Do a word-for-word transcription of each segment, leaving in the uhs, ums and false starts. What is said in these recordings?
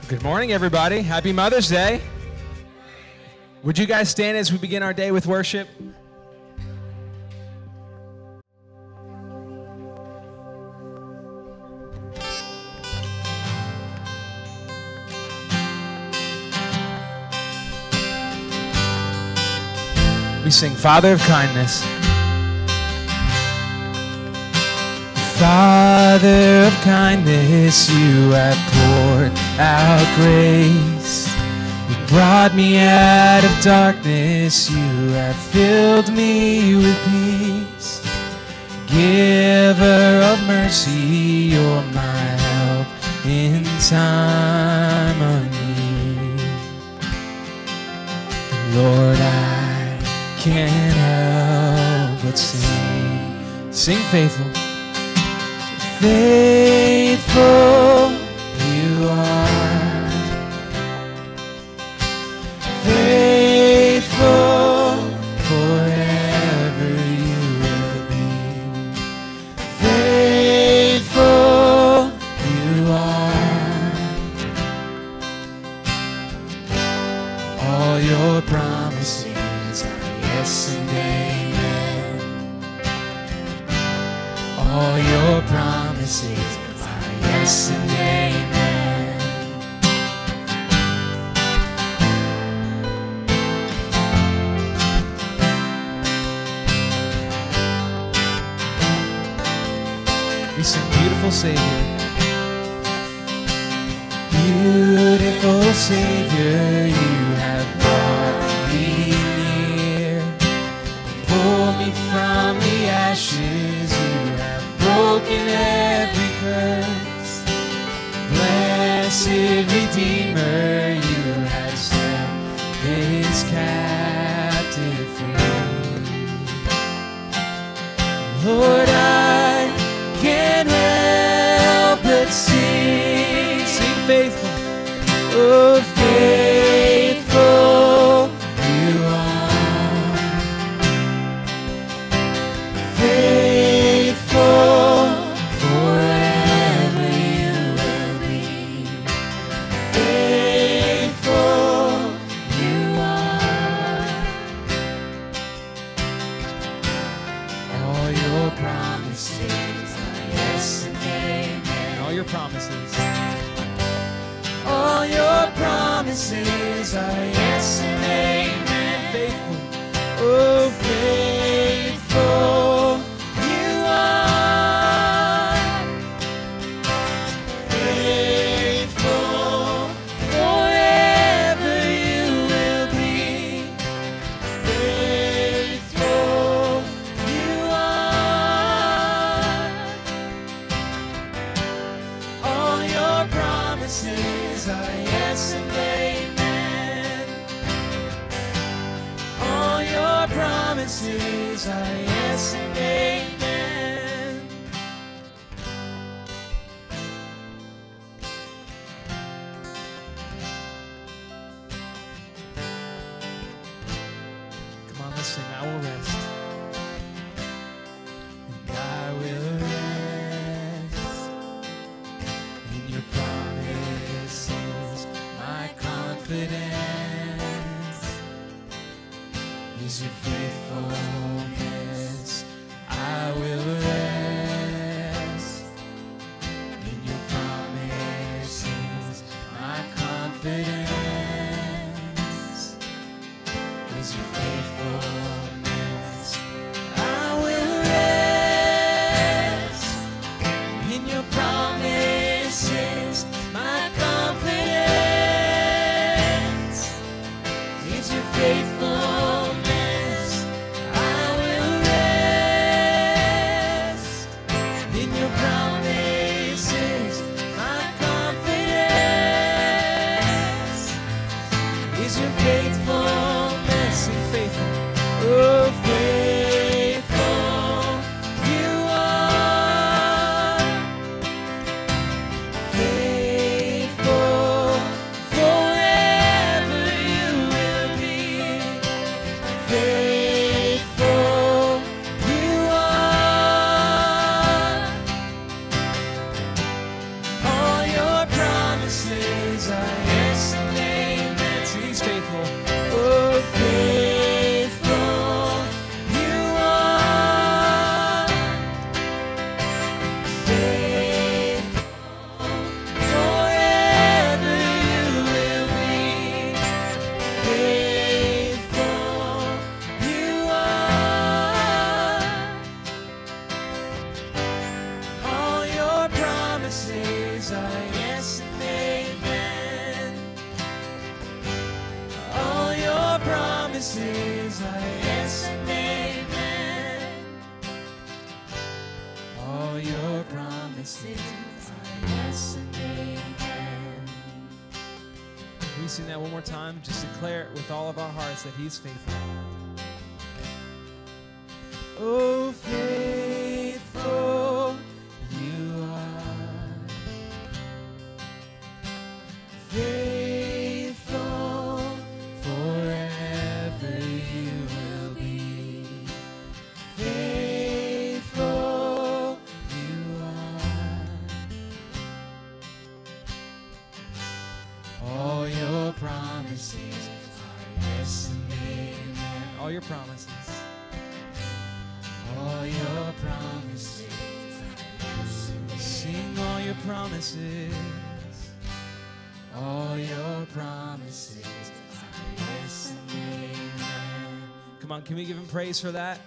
Good morning, everybody. Happy Mother's Day. Would you guys stand as we begin our day with worship? We sing, Father of Kindness. Father of kindness, you have poured out grace. You brought me out of darkness, you have filled me with peace. Giver of mercy, you're my help in time of need. Lord, I can't help but sing. Sing faithful. Faithful you are, faithful forever you will be, faithful you are. All your promises are yes and amen. All your promises are yes and amen. We sing Beautiful Savior. Beautiful Savior, you have brought me near. Pull me from the ashes, you have broken every curse. Blessed Redeemer, you have set this captive free. Lord, I can't help but sing, sing faithful, oh faithful you are, faithful forever you will be, faithful you are. All your promises are yes and amen. All your promises. All your promises are yes and amen. Faithful, oh faithful you are. Faithful forever you will be. Faithful you are. All your promises are yes and amen. All your promises are yes and amen. Come on, let's sing. I will rest. And I will rest in your promises. My confidence is your faithfulness. I will rest in your promises. My confidence is your faithfulness. I will rest in your promises. promises are yes and amen. See, he's faithful. Oh, faithful you are. Faithful forever you will be. Faithful you are. All your promises are yes and amen. All your promises are yes and amen. All your promises are yes and amen. Can we sing that one more time? Just declare it with all of our hearts that he's faithful. Oh, faithful you are. Faithful forever you will be. Faithful you are. All your promises are yes and amen. All your promises. All your promises are yes and amen. Sing all your promises. All your promises are yes and amen. Come on, can we give him praise for that?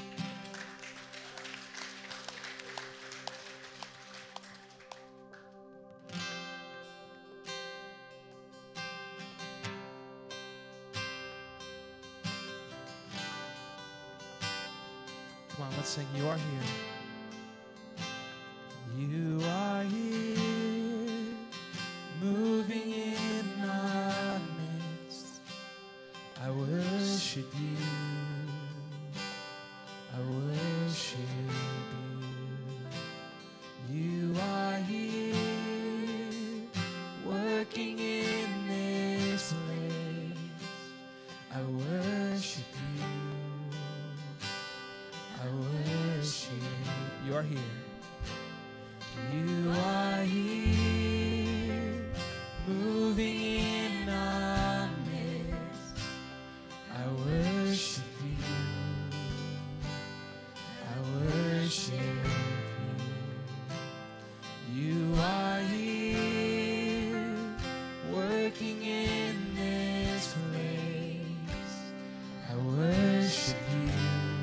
Come on, let's sing You Are Here. You are here, moving in our midst. I worship you. I worship you. You are here, working in this place. I worship you. I worship. You are here. You are here, moving in our midst. I worship you. I worship you. You are here, working in this place. I worship you.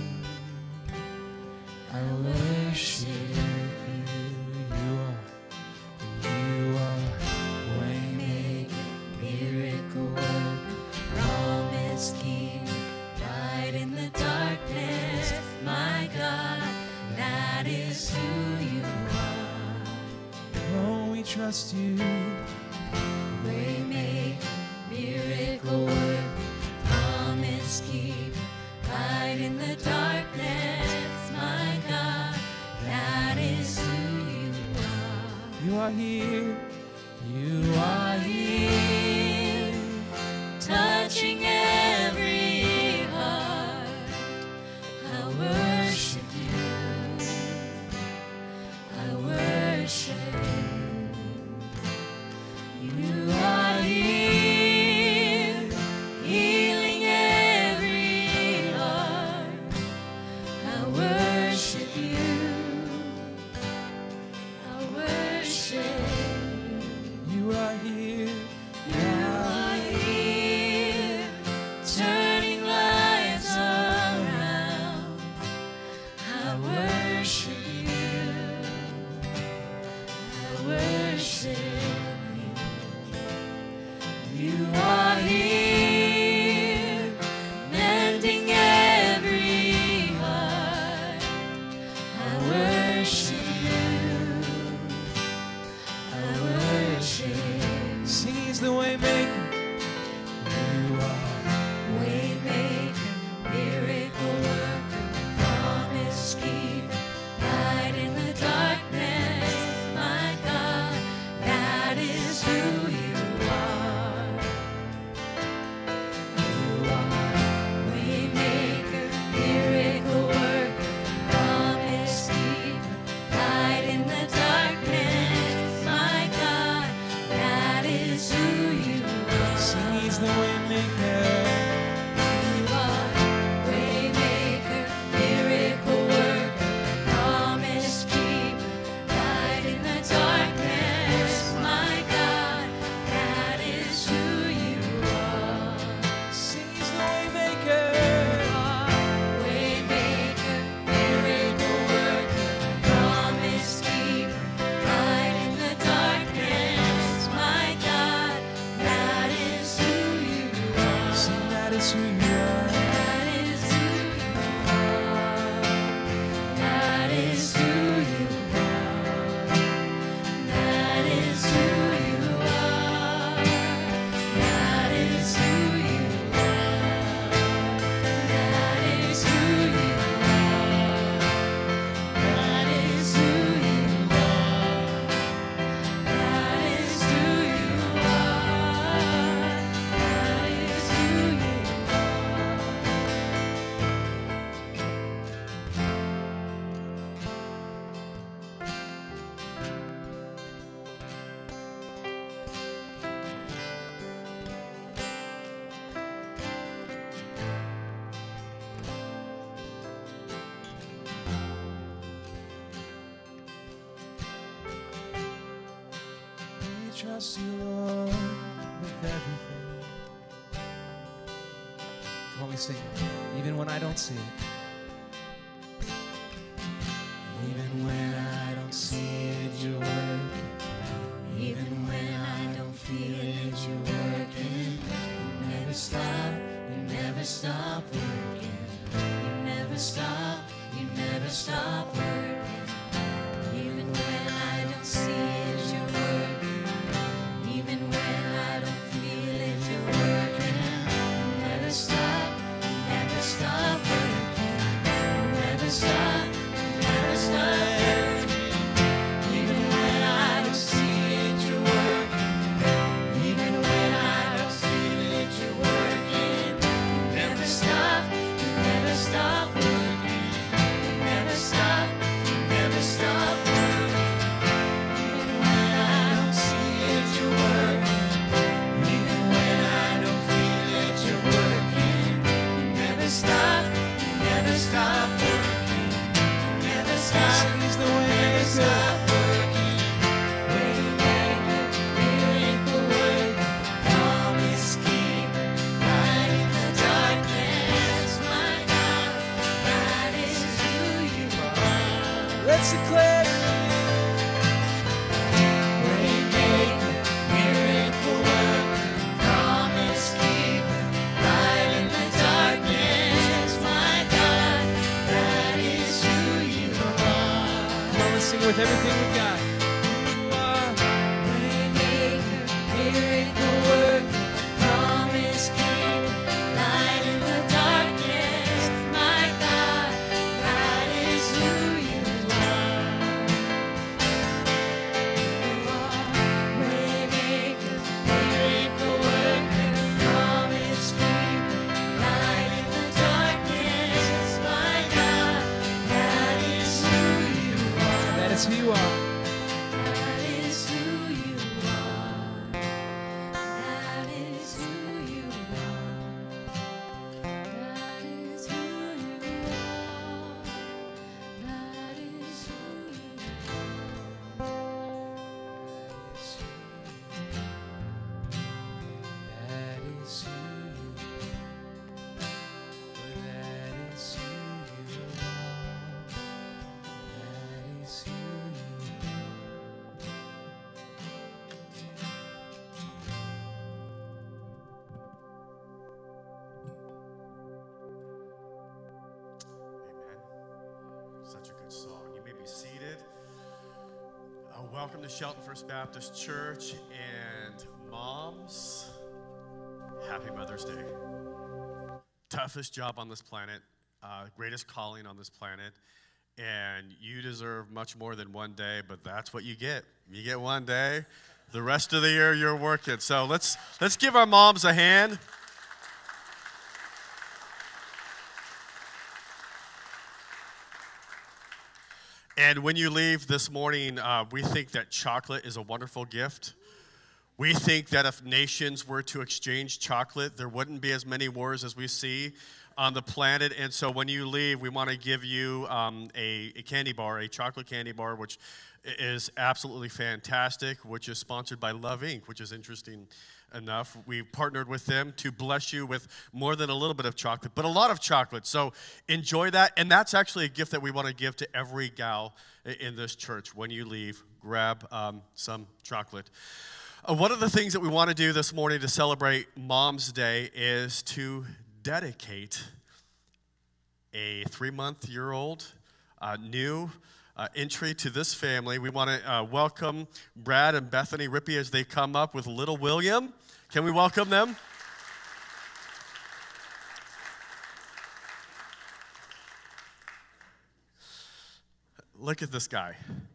I worship you. You are, you are waymaker, miracle worker, promise keeper, light in the darkness. My God, that is who you are. Oh, we trust you. Waymaker, miracle worker, promise keeper, light in the darkness. My God, that is who you are. You are here. You are here, touching every heart. I worship you. I worship you. You are here, healing every heart. I worship you. I worship you. You are here. You are here, turning lives around. I worship you. I worship you. You are here, mending every heart. I worship you. I worship. Sing, he's the way maker. You are waymaker, miracle worker, promise keeper, light in the darkness. My God, that trust you, Lord, with everything. Come on, we sing it. Even when I don't see it. Even when I don't see it, you're working. Even when I don't feel it, you're working. You never stop, you never stop working. You never stop, you never stop working. Even when I don't see it, you're working. Even when I don't feel it, you're working. You never stop, you never stop working. You never stop, you never stop working. Even when I don't see it, you're working. Even when I don't feel it, you're working. You never stop, you never stop working. You never stop, you never stop working. Even when I don't see it, you're working. Even when I don't feel it, you're working. You never stop, you never stop working. You never stop, He's the way never stop working. Waymaker, miracle worker, promise keeper, light in the darkness, my God, that is who you are. Let's declare. Waymaker, miracle worker, promise keeper, light in the darkness, my God, that is who you are. Come on, let's sing it with everything we've got. You are Waymaker, miracle worker, promise keeper, light in the darkness, my God, that is who you are. You are Waymaker, miracle worker, promise keeper, light in the darkness, my God, that is who you are. That is who you are. That is who you are. That is who you are. That is who you are. That is who you are. That is who you are. That is who you are. That is who you are. Amen. Such a good song. You may be seated. Uh, welcome to Shelton First Baptist Church, and moms, happy Mother's Day. Toughest job on this planet, uh, greatest calling on this planet, and you deserve much more than one day, but that's what you get. You get one day. The rest of the year you're working. So let's let's give our moms a hand. And when you leave this morning, uh, we think that chocolate is a wonderful gift. We think that if nations were to exchange chocolate, there wouldn't be as many wars as we see on the planet. And so when you leave, we want to give you um, a, a candy bar, a chocolate candy bar, which is absolutely fantastic, which is sponsored by Love Incorporated, which is interesting enough. We partnered with them to bless you with more than a little bit of chocolate, but a lot of chocolate. So enjoy that. And that's actually a gift that we want to give to every gal in this church. When you leave, grab um, some chocolate. Uh, one of the things that we want to do this morning to celebrate Mom's Day is to dedicate a three-month-year-old uh, new uh, entry to this family. We want to uh, welcome Brad and Bethany Rippey as they come up with little William. Can we welcome them? Look at this guy.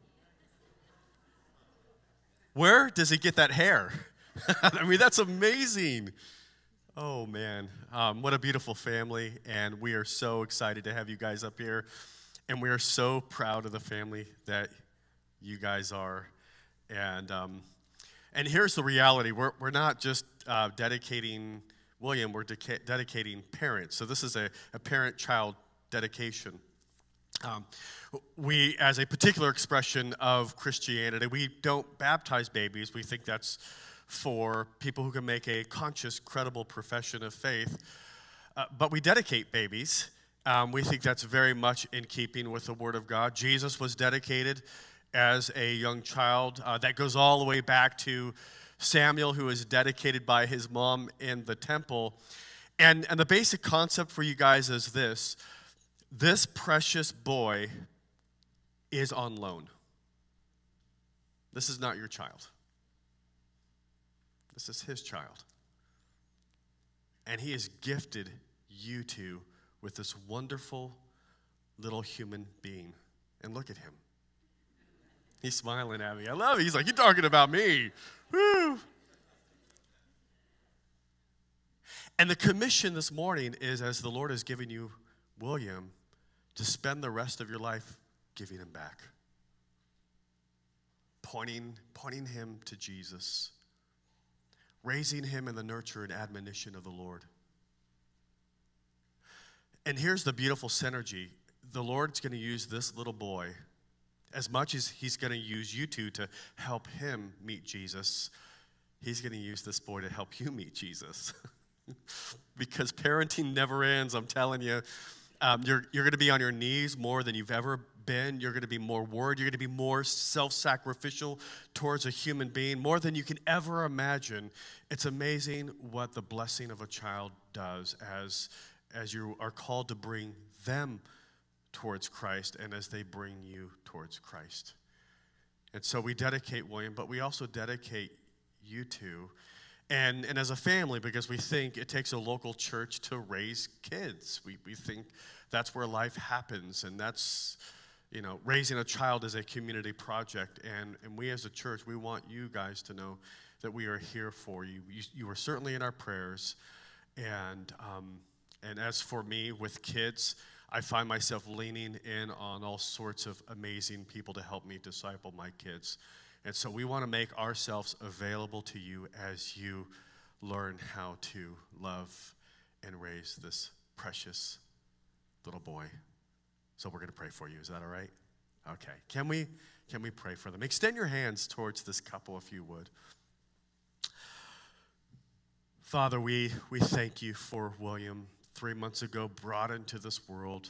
Where does he get that hair? I mean, that's amazing. Oh, man. Um, what a beautiful family. And we are so excited to have you guys up here. And we are so proud of the family that you guys are. And um, and here's the reality. We're, we're not just uh, dedicating William. We're deca- dedicating parents. So this is a, a parent-child dedication. Um, we, as a particular expression of Christianity, we don't baptize babies. We think that's for people who can make a conscious, credible profession of faith. Uh, but we dedicate babies. Um, we think that's very much in keeping with the Word of God. Jesus was dedicated as a young child. Uh, that goes all the way back to Samuel, who was dedicated by his mom in the temple. And, and the basic concept for you guys is this. This precious boy is on loan. This is not your child. This is his child. And he has gifted you two with this wonderful little human being. And look at him. He's smiling at me. I love it. He's like, you're talking about me. Woo! And the commission this morning is, as the Lord has given you William, to spend the rest of your life giving him back. Pointing, pointing him to Jesus. Raising him in the nurture and admonition of the Lord. And here's the beautiful synergy. The Lord's going to use this little boy as much as he's going to use you two to help him meet Jesus. He's going to use this boy to help you meet Jesus. Because parenting never ends, I'm telling you. Um, you're you're going to be on your knees more than you've ever been. You're going to be more worried. You're going to be more self-sacrificial towards a human being, more than you can ever imagine. It's amazing what the blessing of a child does as, as you are called to bring them towards Christ and as they bring you towards Christ. And so we dedicate William, but we also dedicate you two. And, and as a family, because we think it takes a local church to raise kids. We, we think that's where life happens, and that's, you know, raising a child is a community project. And, and we as a church, we want you guys to know that we are here for you. You, you are certainly in our prayers. And, um, and as for me, with kids, I find myself leaning in on all sorts of amazing people to help me disciple my kids. And so we want to make ourselves available to you as you learn how to love and raise this precious little boy. So we're going to pray for you. Is that all right? Okay. Can we, can we pray for them? Extend your hands towards this couple if you would. Father, we, we thank you for William, three months ago brought into this world.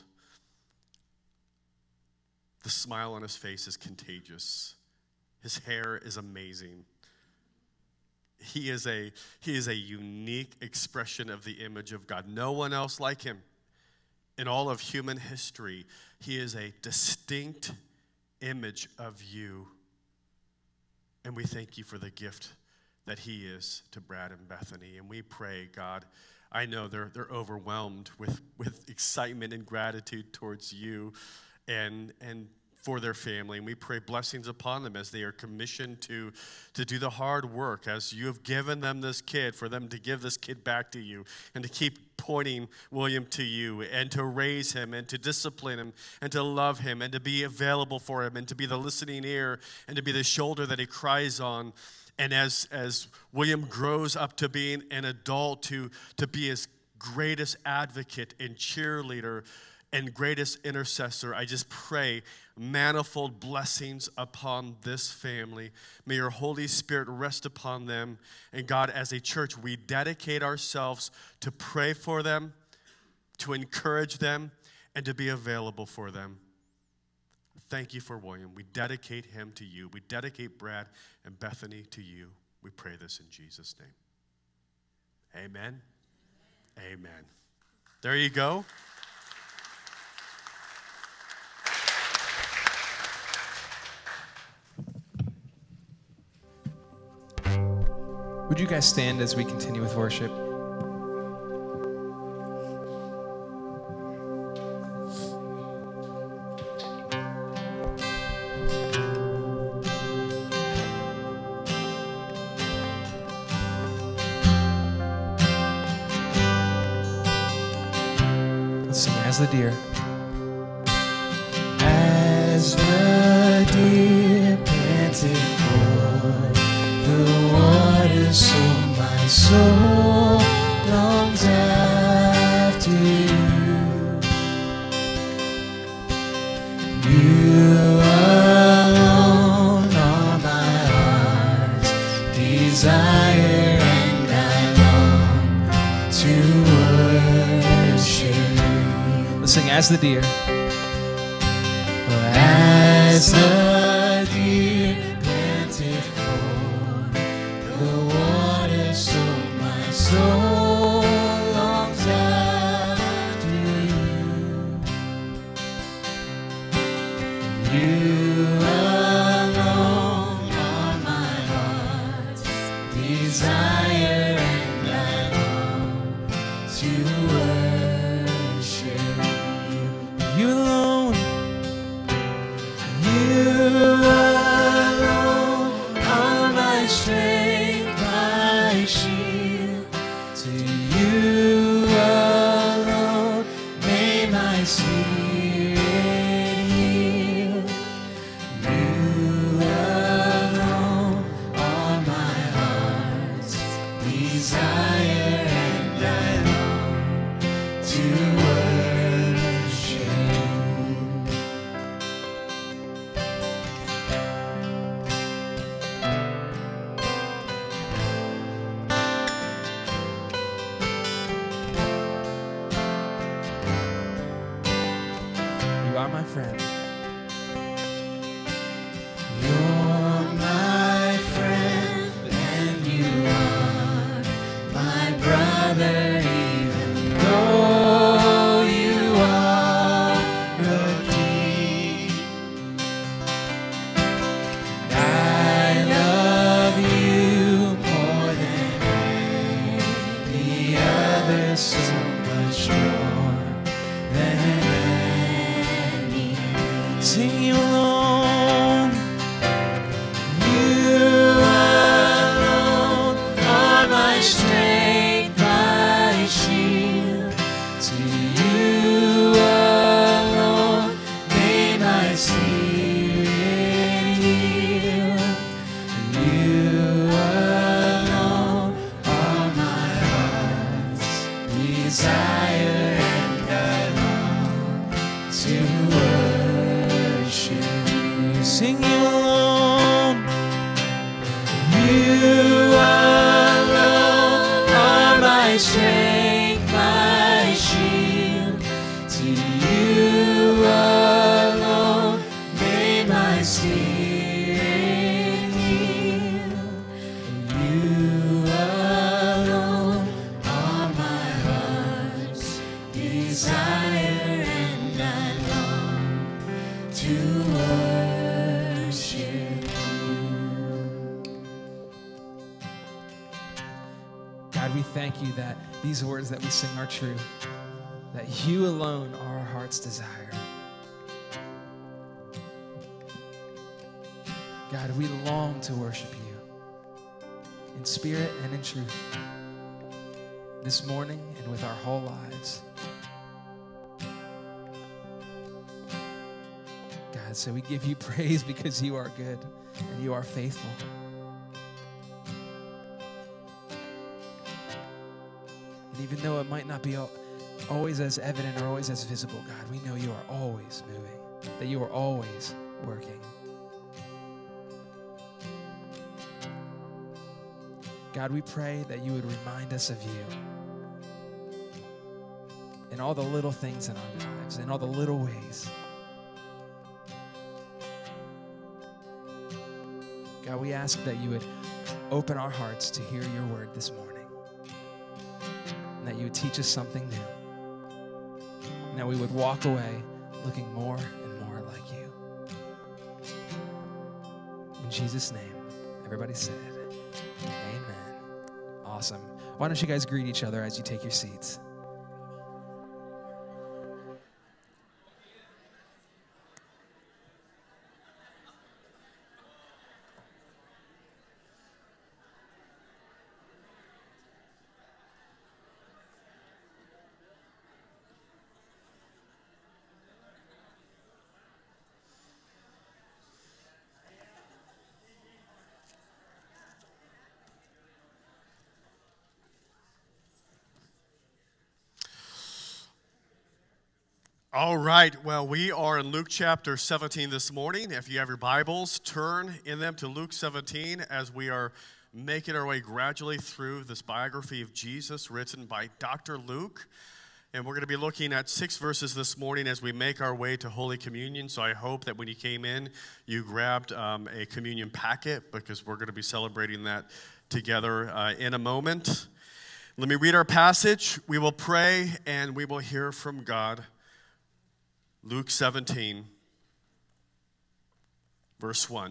The smile on his face is contagious. His hair is amazing. He is a, he is a unique expression of the image of God. No one else like him. In all of human history, he is a distinct image of you. And we thank you for the gift that he is to Brad and Bethany. And we pray, God, I know they're, they're overwhelmed with, with excitement and gratitude towards you and, and for their family, and we pray blessings upon them as they are commissioned to, to do the hard work, as you have given them this kid, for them to give this kid back to you, and to keep pointing William to you, and to raise him, and to discipline him, and to love him, and to be available for him, and to be the listening ear, and to be the shoulder that he cries on. And as, as William grows up to being an adult, to, to be his greatest advocate and cheerleader and greatest intercessor, I just pray manifold blessings upon this family. May your Holy Spirit rest upon them. And God, as a church, we dedicate ourselves to pray for them, to encourage them, and to be available for them. Thank you for William. We dedicate him to you. We dedicate Brad and Bethany to you. We pray this in Jesus' name. Amen. Amen. There you go. Would you guys stand as we continue with worship? Let's sing As the Deer. As the deer panted for the water, so my soul longs after you. desire, and I long to worship. Let's sing as the deer. As the deer panted for the water, so my soul longs after you. You alone are my heart's desire, and I long to worship you alone. You alone are my strength, my shield. To you alone may my spirit yield. You alone are my heart's desire, and I long to worship. You are my friend. You're my friend, and you are my brother, even though you are a king. I love you more than any other, so much more than any. Sing you alone. You alone are my strength, my shield. To you alone may my spirit yield. You alone are my heart's desire, and I long to worship you. Sing you alone. You alone are my strength, my shield. To you alone may my spirit yield. You alone are my heart's desire, and I long to worship you. God, we thank you that these words that we sing are true, that you alone are our heart's desire. God, we long to worship you in spirit and in truth this morning and with our whole lives. God, so we give you praise because you are good and you are faithful. And even though it might not be always as evident or always as visible, God, we know you are always moving, that you are always working. God, we pray that you would remind us of you in all the little things in our lives, in all the little ways. God, we ask that you would open our hearts to hear your word this morning, and that you would teach us something new, and that we would walk away looking more and more like you. In Jesus' name, everybody said, amen. Awesome. Why don't you guys greet each other as you take your seats? All right, well, we are in Luke chapter seventeen this morning. If you have your Bibles, turn in them to Luke seventeen as we are making our way gradually through this biography of Jesus written by Doctor Luke. And we're going to be looking at six verses this morning as we make our way to Holy Communion. So I hope that when you came in, you grabbed um, a communion packet, because we're going to be celebrating that together uh, in a moment. Let me read our passage. We will pray and we will hear from God. Luke seventeen, verse one.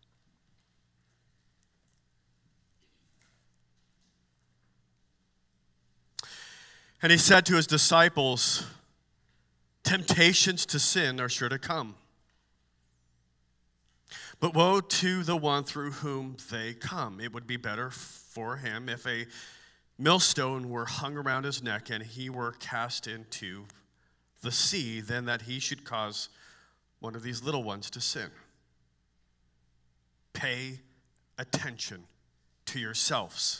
And he said to his disciples, temptations to sin are sure to come. But woe to the one through whom they come. It would be better for him if a millstone were hung around his neck and he were cast into the sea than that he should cause one of these little ones to sin. Pay attention to yourselves.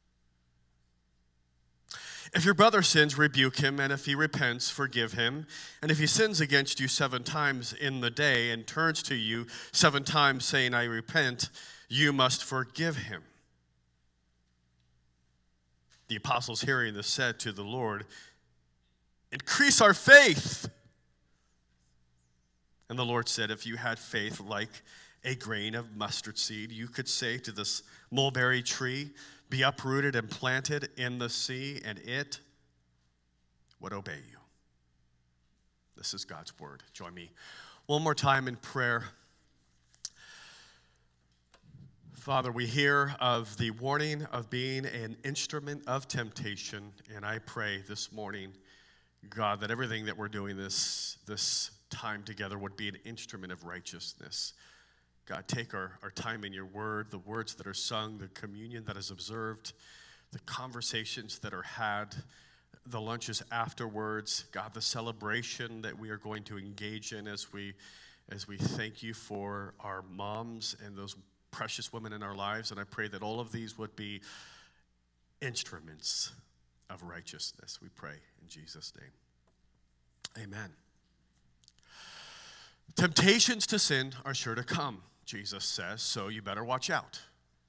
If your brother sins, rebuke him, and if he repents, forgive him. And if he sins against you seven times in the day and turns to you seven times saying, I repent, you must forgive him. The apostles hearing this said to the Lord, increase our faith. And the Lord said, if you had faith like a grain of mustard seed, you could say to this mulberry tree, be uprooted and planted in the sea, and it would obey you. This is God's word. Join me one more time in prayer. Father, we hear of the warning of being an instrument of temptation, and I pray this morning, God, that everything that we're doing this, this time together would be an instrument of righteousness. God, take our, our time in your word, the words that are sung, the communion that is observed, the conversations that are had, the lunches afterwards, God, the celebration that we are going to engage in as we, as we thank you for our moms and those precious women in our lives. And I pray that all of these would be instruments of righteousness. We pray in Jesus' name. Amen. Temptations to sin are sure to come, Jesus says, so you better watch out.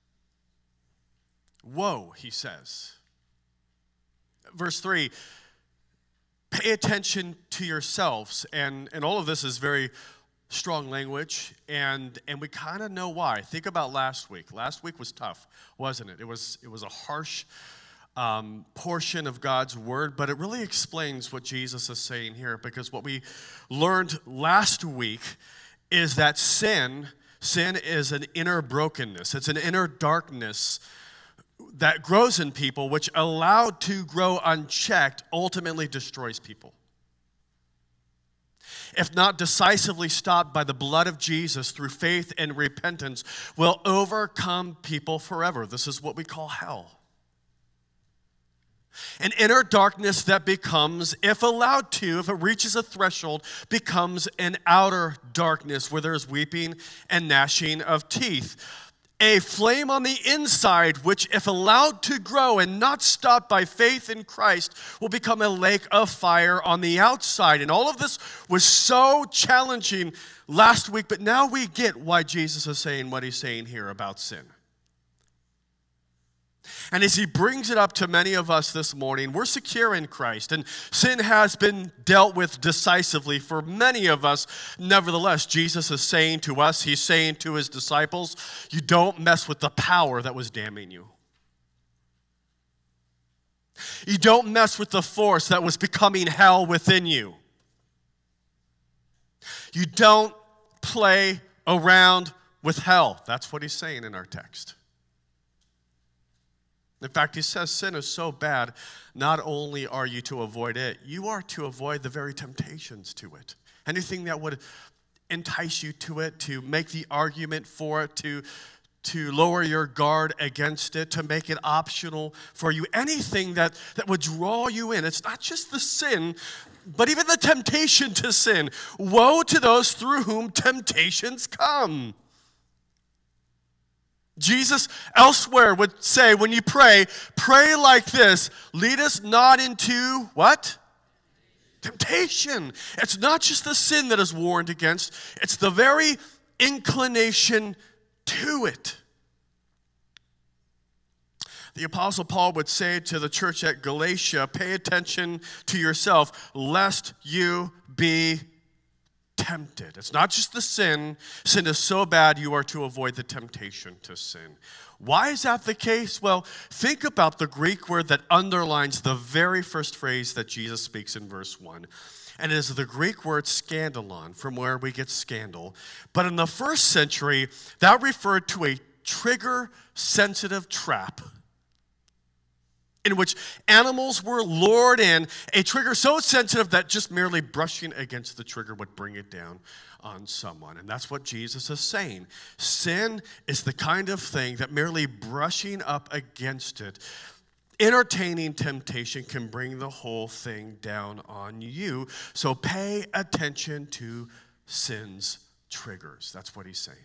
Woe, he says. Verse three, pay attention to yourselves. And, and all of this is very strong language, and, and we kind of know why. Think about last week. Last week was tough, wasn't it? It was, it was a harsh um, portion of God's word, but it really explains what Jesus is saying here, because what we learned last week is that sin Sin is an inner brokenness. It's an inner darkness that grows in people, which, allowed to grow unchecked, ultimately destroys people. If not decisively stopped by the blood of Jesus through faith and repentance, will overcome people forever. This is what we call hell. An inner darkness that becomes, if allowed to, if it reaches a threshold, becomes an outer darkness where there's weeping and gnashing of teeth. A flame on the inside, which, if allowed to grow and not stopped by faith in Christ, will become a lake of fire on the outside. And all of this was so challenging last week, but now we get why Jesus is saying what he's saying here about sin. And as he brings it up to many of us this morning, we're secure in Christ, and sin has been dealt with decisively for many of us. Nevertheless, Jesus is saying to us, he's saying to his disciples, you don't mess with the power that was damning you. You don't mess with the force that was becoming hell within you. You don't play around with hell. That's what he's saying in our text. In fact, he says sin is so bad, not only are you to avoid it, you are to avoid the very temptations to it. Anything that would entice you to it, to make the argument for it, to, to lower your guard against it, to make it optional for you. Anything that, that would draw you in. It's not just the sin, but even the temptation to sin. Woe to those through whom temptations come. Jesus elsewhere would say, when you pray, pray like this, lead us not into what? Temptation. It's not just the sin that is warned against, it's the very inclination to it. The Apostle Paul would say to the church at Galatia, pay attention to yourself, lest you be tempted. It's not just the sin. Sin is so bad you are to avoid the temptation to sin. Why is that the case? Well, think about the Greek word that underlines the very first phrase that Jesus speaks in verse one. And it is the Greek word scandalon, from where we get scandal. But in the first century, that referred to a trigger-sensitive trap in which animals were lured in, a trigger so sensitive that just merely brushing against the trigger would bring it down on someone. And that's what Jesus is saying. Sin is the kind of thing that merely brushing up against it, entertaining temptation, can bring the whole thing down on you. So pay attention to sin's triggers. That's what he's saying.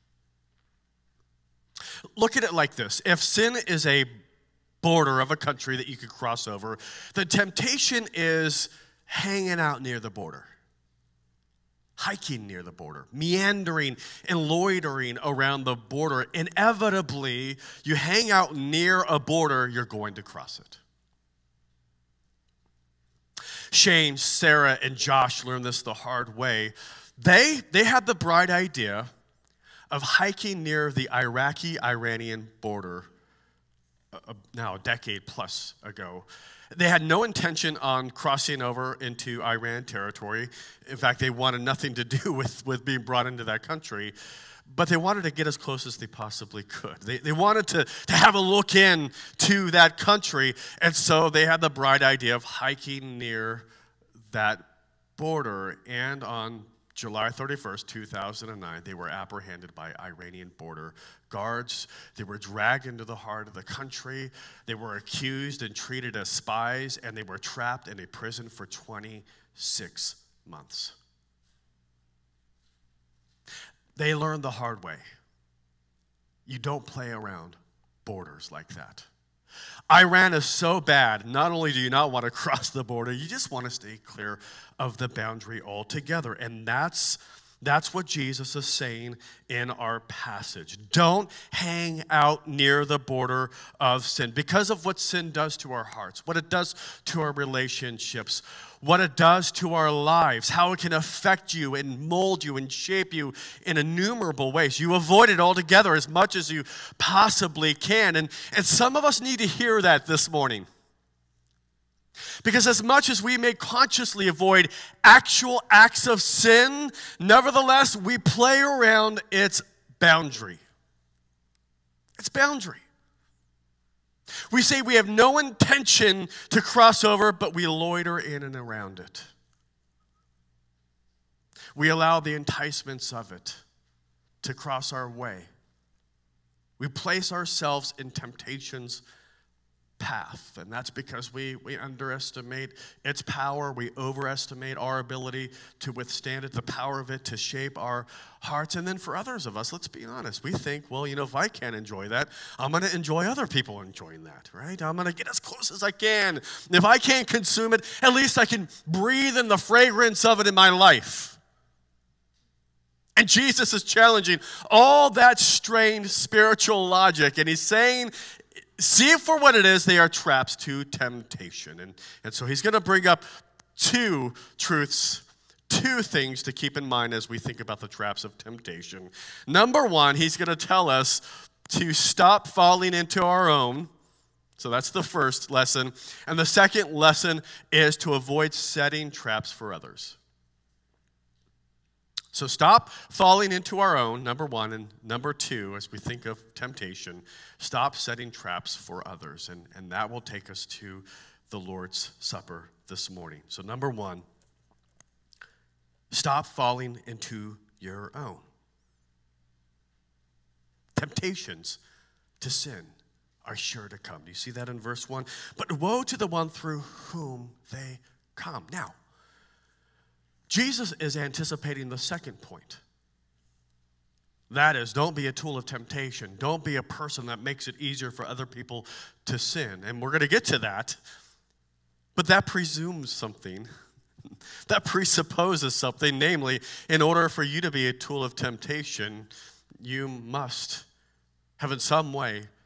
Look at it like this. If sin is a border of a country that you could cross over, the temptation is hanging out near the border, hiking near the border, meandering and loitering around the border. Inevitably, you hang out near a border, you're going to cross it. Shane, Sarah, and Josh learned this the hard way. They, they had the bright idea of hiking near the Iraqi-Iranian border uh, now a decade plus ago. They had no intention on crossing over into Iran territory. In fact, they wanted nothing to do with, with being brought into that country, but they wanted to get as close as they possibly could. They, they wanted to, to have a look in to that country, and so they had the bright idea of hiking near that border. And on July thirty-first, two thousand nine, they were apprehended by Iranian border guards. They were dragged into the heart of the country. They were accused and treated as spies, and they were trapped in a prison for twenty-six months. They learned the hard way. You don't play around borders like that. Iran is so bad, not only do you not want to cross the border, you just want to stay clear of the boundary altogether. And that's, that's what Jesus is saying in our passage. Don't hang out near the border of sin because of what sin does to our hearts, what it does to our relationships, what it does to our lives, how it can affect you and mold you and shape you in innumerable ways. You avoid it altogether as much as you possibly can. And, and some of us need to hear that this morning. Because as much as we may consciously avoid actual acts of sin, nevertheless, we play around its boundary. Its boundary. We say we have no intention to cross over, but we loiter in and around it. We allow the enticements of it to cross our way. We place ourselves in temptation's path, and that's because we, we underestimate its power. We overestimate our ability to withstand it, the power of it to shape our hearts. And then for others of us, let's be honest, we think, well, you know, if I can't enjoy that, I'm going to enjoy other people enjoying that, right? I'm going to get as close as I can. And if I can't consume it, at least I can breathe in the fragrance of it in my life. And Jesus is challenging all that strained spiritual logic, and he's saying, see it for what it is. They are traps to temptation. And, and so he's going to bring up two truths, two things to keep in mind as we think about the traps of temptation. Number one, he's going to tell us to stop falling into our own. So that's the first lesson. And the second lesson is to avoid setting traps for others. So stop falling into our own, number one. And number two, as we think of temptation, stop setting traps for others. And, and that will take us to the Lord's Supper this morning. So number one, stop falling into your own. Temptations to sin are sure to come. Do you see that in verse one? But woe to the one through whom they come. Now, Jesus is anticipating the second point. That is, don't be a tool of temptation. Don't be a person that makes it easier for other people to sin. And we're going to get to that. But that presumes something. That presupposes something. Namely, in order for you to be a tool of temptation, you must have in some way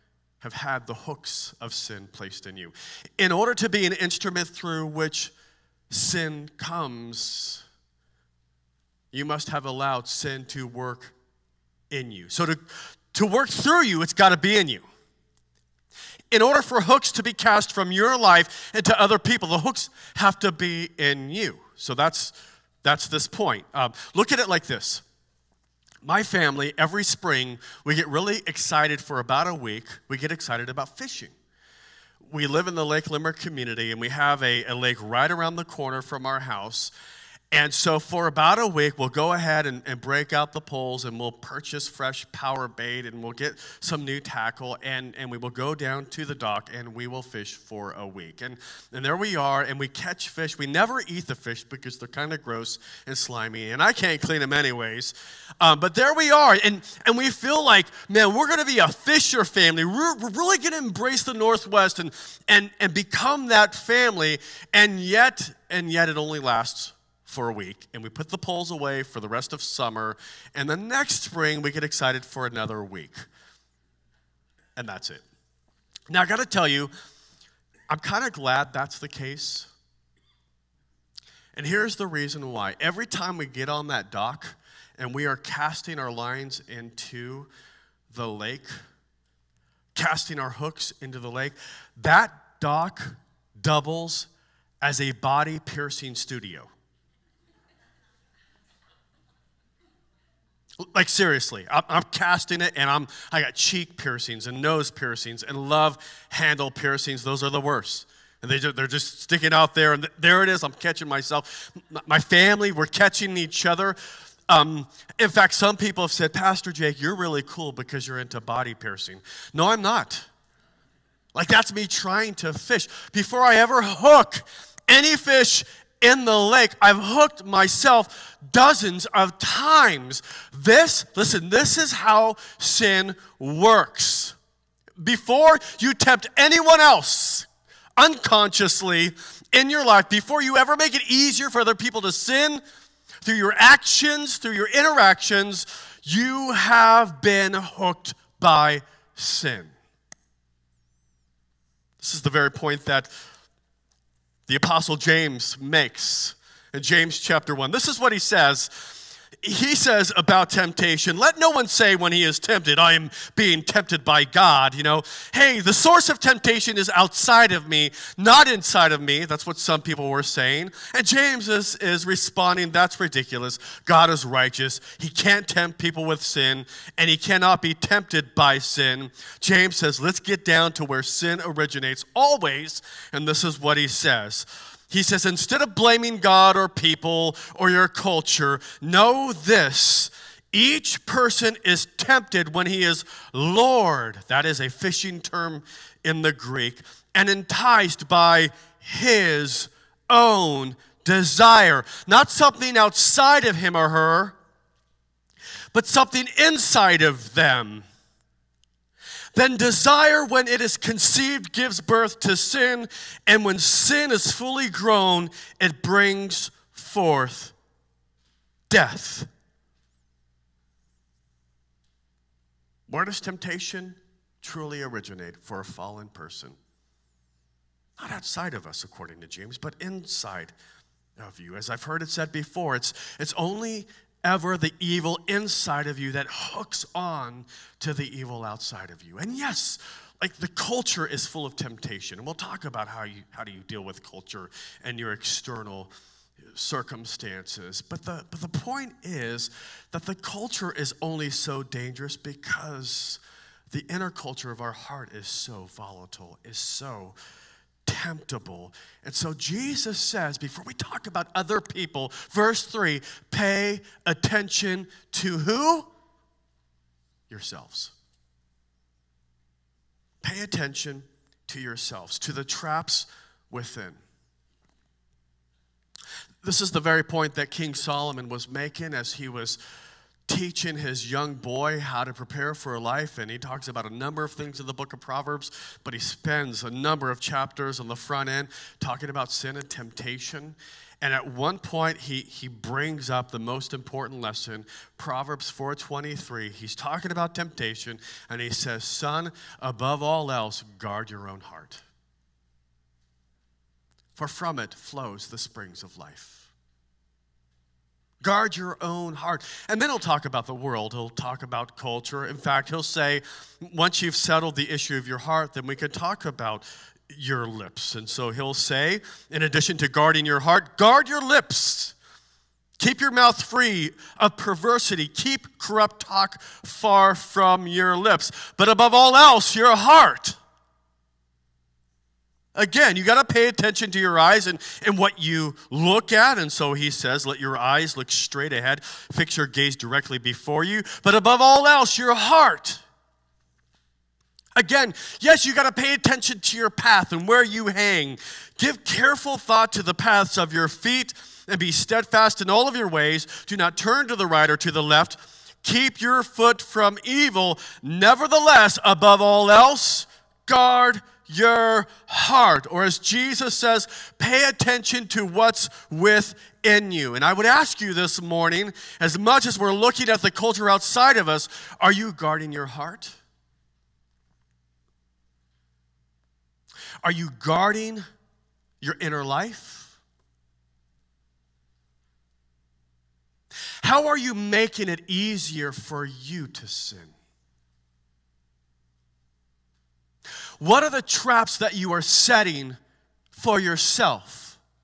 have had the hooks of sin placed in you. In order to be an instrument through which sin comes, you must have allowed sin to work in you. So to, to work through you, it's got to be in you. In order for hooks to be cast from your life into other people, the hooks have to be in you. So that's that's this point. Um, look at it like this. My family, every spring, we get really excited for about a week. We get excited about fishing. We live in the Lake Limerick community, and we have a, a lake right around the corner from our house. And so for about a week, we'll go ahead and, and break out the poles, and we'll purchase fresh power bait, and we'll get some new tackle, and, and we will go down to the dock, and we will fish for a week. And, and there we are, and we catch fish. We never eat the fish because they're kind of gross and slimy, and I can't clean them anyways. Um, but there we are, and, and we feel like, man, we're going to be a fisher family. We're, we're really going to embrace the Northwest and, and, and become that family, and yet, and yet it only lasts for a week, and we put the poles away for the rest of summer, and the next spring we get excited for another week. And that's it. Now I got to tell you, I'm kind of glad that's the case. And here's the reason why. Every time we get on that dock and we are casting our lines into the lake, casting our hooks into the lake, that dock doubles as a body-piercing studio. Like seriously, I'm, I'm casting it, and I'm I got cheek piercings and nose piercings and love handle piercings. Those are the worst. And they they're just sticking out there, and there it is. I'm catching myself. My family, we're catching each other. Um, in fact, some people have said, Pastor Jake, you're really cool because you're into body piercing. No, I'm not. Like that's me trying to fish. Before I ever hook any fish in the lake, I've hooked myself dozens of times. This, listen, this is how sin works. Before you tempt anyone else unconsciously in your life, before you ever make it easier for other people to sin, through your actions, through your interactions, you have been hooked by sin. This is the very point that the Apostle James makes in James chapter one. This is what he says. He says about temptation, let no one say when he is tempted, I am being tempted by God. You know, hey, the source of temptation is outside of me, not inside of me. That's what some people were saying. And James is, is responding, that's ridiculous. God is righteous. He can't tempt people with sin, and he cannot be tempted by sin. James says, let's get down to where sin originates always. And this is what he says. He says, instead of blaming God or people or your culture, know this. Each person is tempted when he is lured, that is a fishing term in the Greek, and enticed by his own desire. Not something outside of him or her, but something inside of them. Then desire, when it is conceived, gives birth to sin, and when sin is fully grown, it brings forth death. Where does temptation truly originate for a fallen person? Not outside of us, according to James, but inside of you. As I've heard it said before, it's, it's only ever the evil inside of you that hooks on to the evil outside of you. And yes, like the culture is full of temptation. And we'll talk about how you how do you deal with culture and your external circumstances. But the but the point is that the culture is only so dangerous because the inner culture of our heart is so volatile, is so temptable. And so Jesus says, before we talk about other people, verse three, pay attention to who? Yourselves. Pay attention to yourselves, to the traps within. This is the very point that King Solomon was making as he was teaching his young boy how to prepare for life, and he talks about a number of things in the book of Proverbs, but he spends a number of chapters on the front end talking about sin and temptation. And at one point, he, he brings up the most important lesson, Proverbs four twenty-three. He's talking about temptation, and he says, son, above all else, guard your own heart. For from it flows the springs of life. Guard your own heart. And then he'll talk about the world. He'll talk about culture. In fact, he'll say, once you've settled the issue of your heart, then we can talk about your lips. And so he'll say, in addition to guarding your heart, guard your lips. Keep your mouth free of perversity. Keep corrupt talk far from your lips. But above all else, your heart. Again, you got to pay attention to your eyes and, and what you look at. And so he says, let your eyes look straight ahead. Fix your gaze directly before you. But above all else, your heart. Again, yes, you got to pay attention to your path and where you hang. Give careful thought to the paths of your feet and be steadfast in all of your ways. Do not turn to the right or to the left. Keep your foot from evil. Nevertheless, above all else, guard your heart. Or as Jesus says, pay attention to what's within you. And I would ask you this morning, as much as we're looking at the culture outside of us, are you guarding your heart? Are you guarding your inner life? How are you making it easier for you to sin? What are the traps that you are setting for yourself?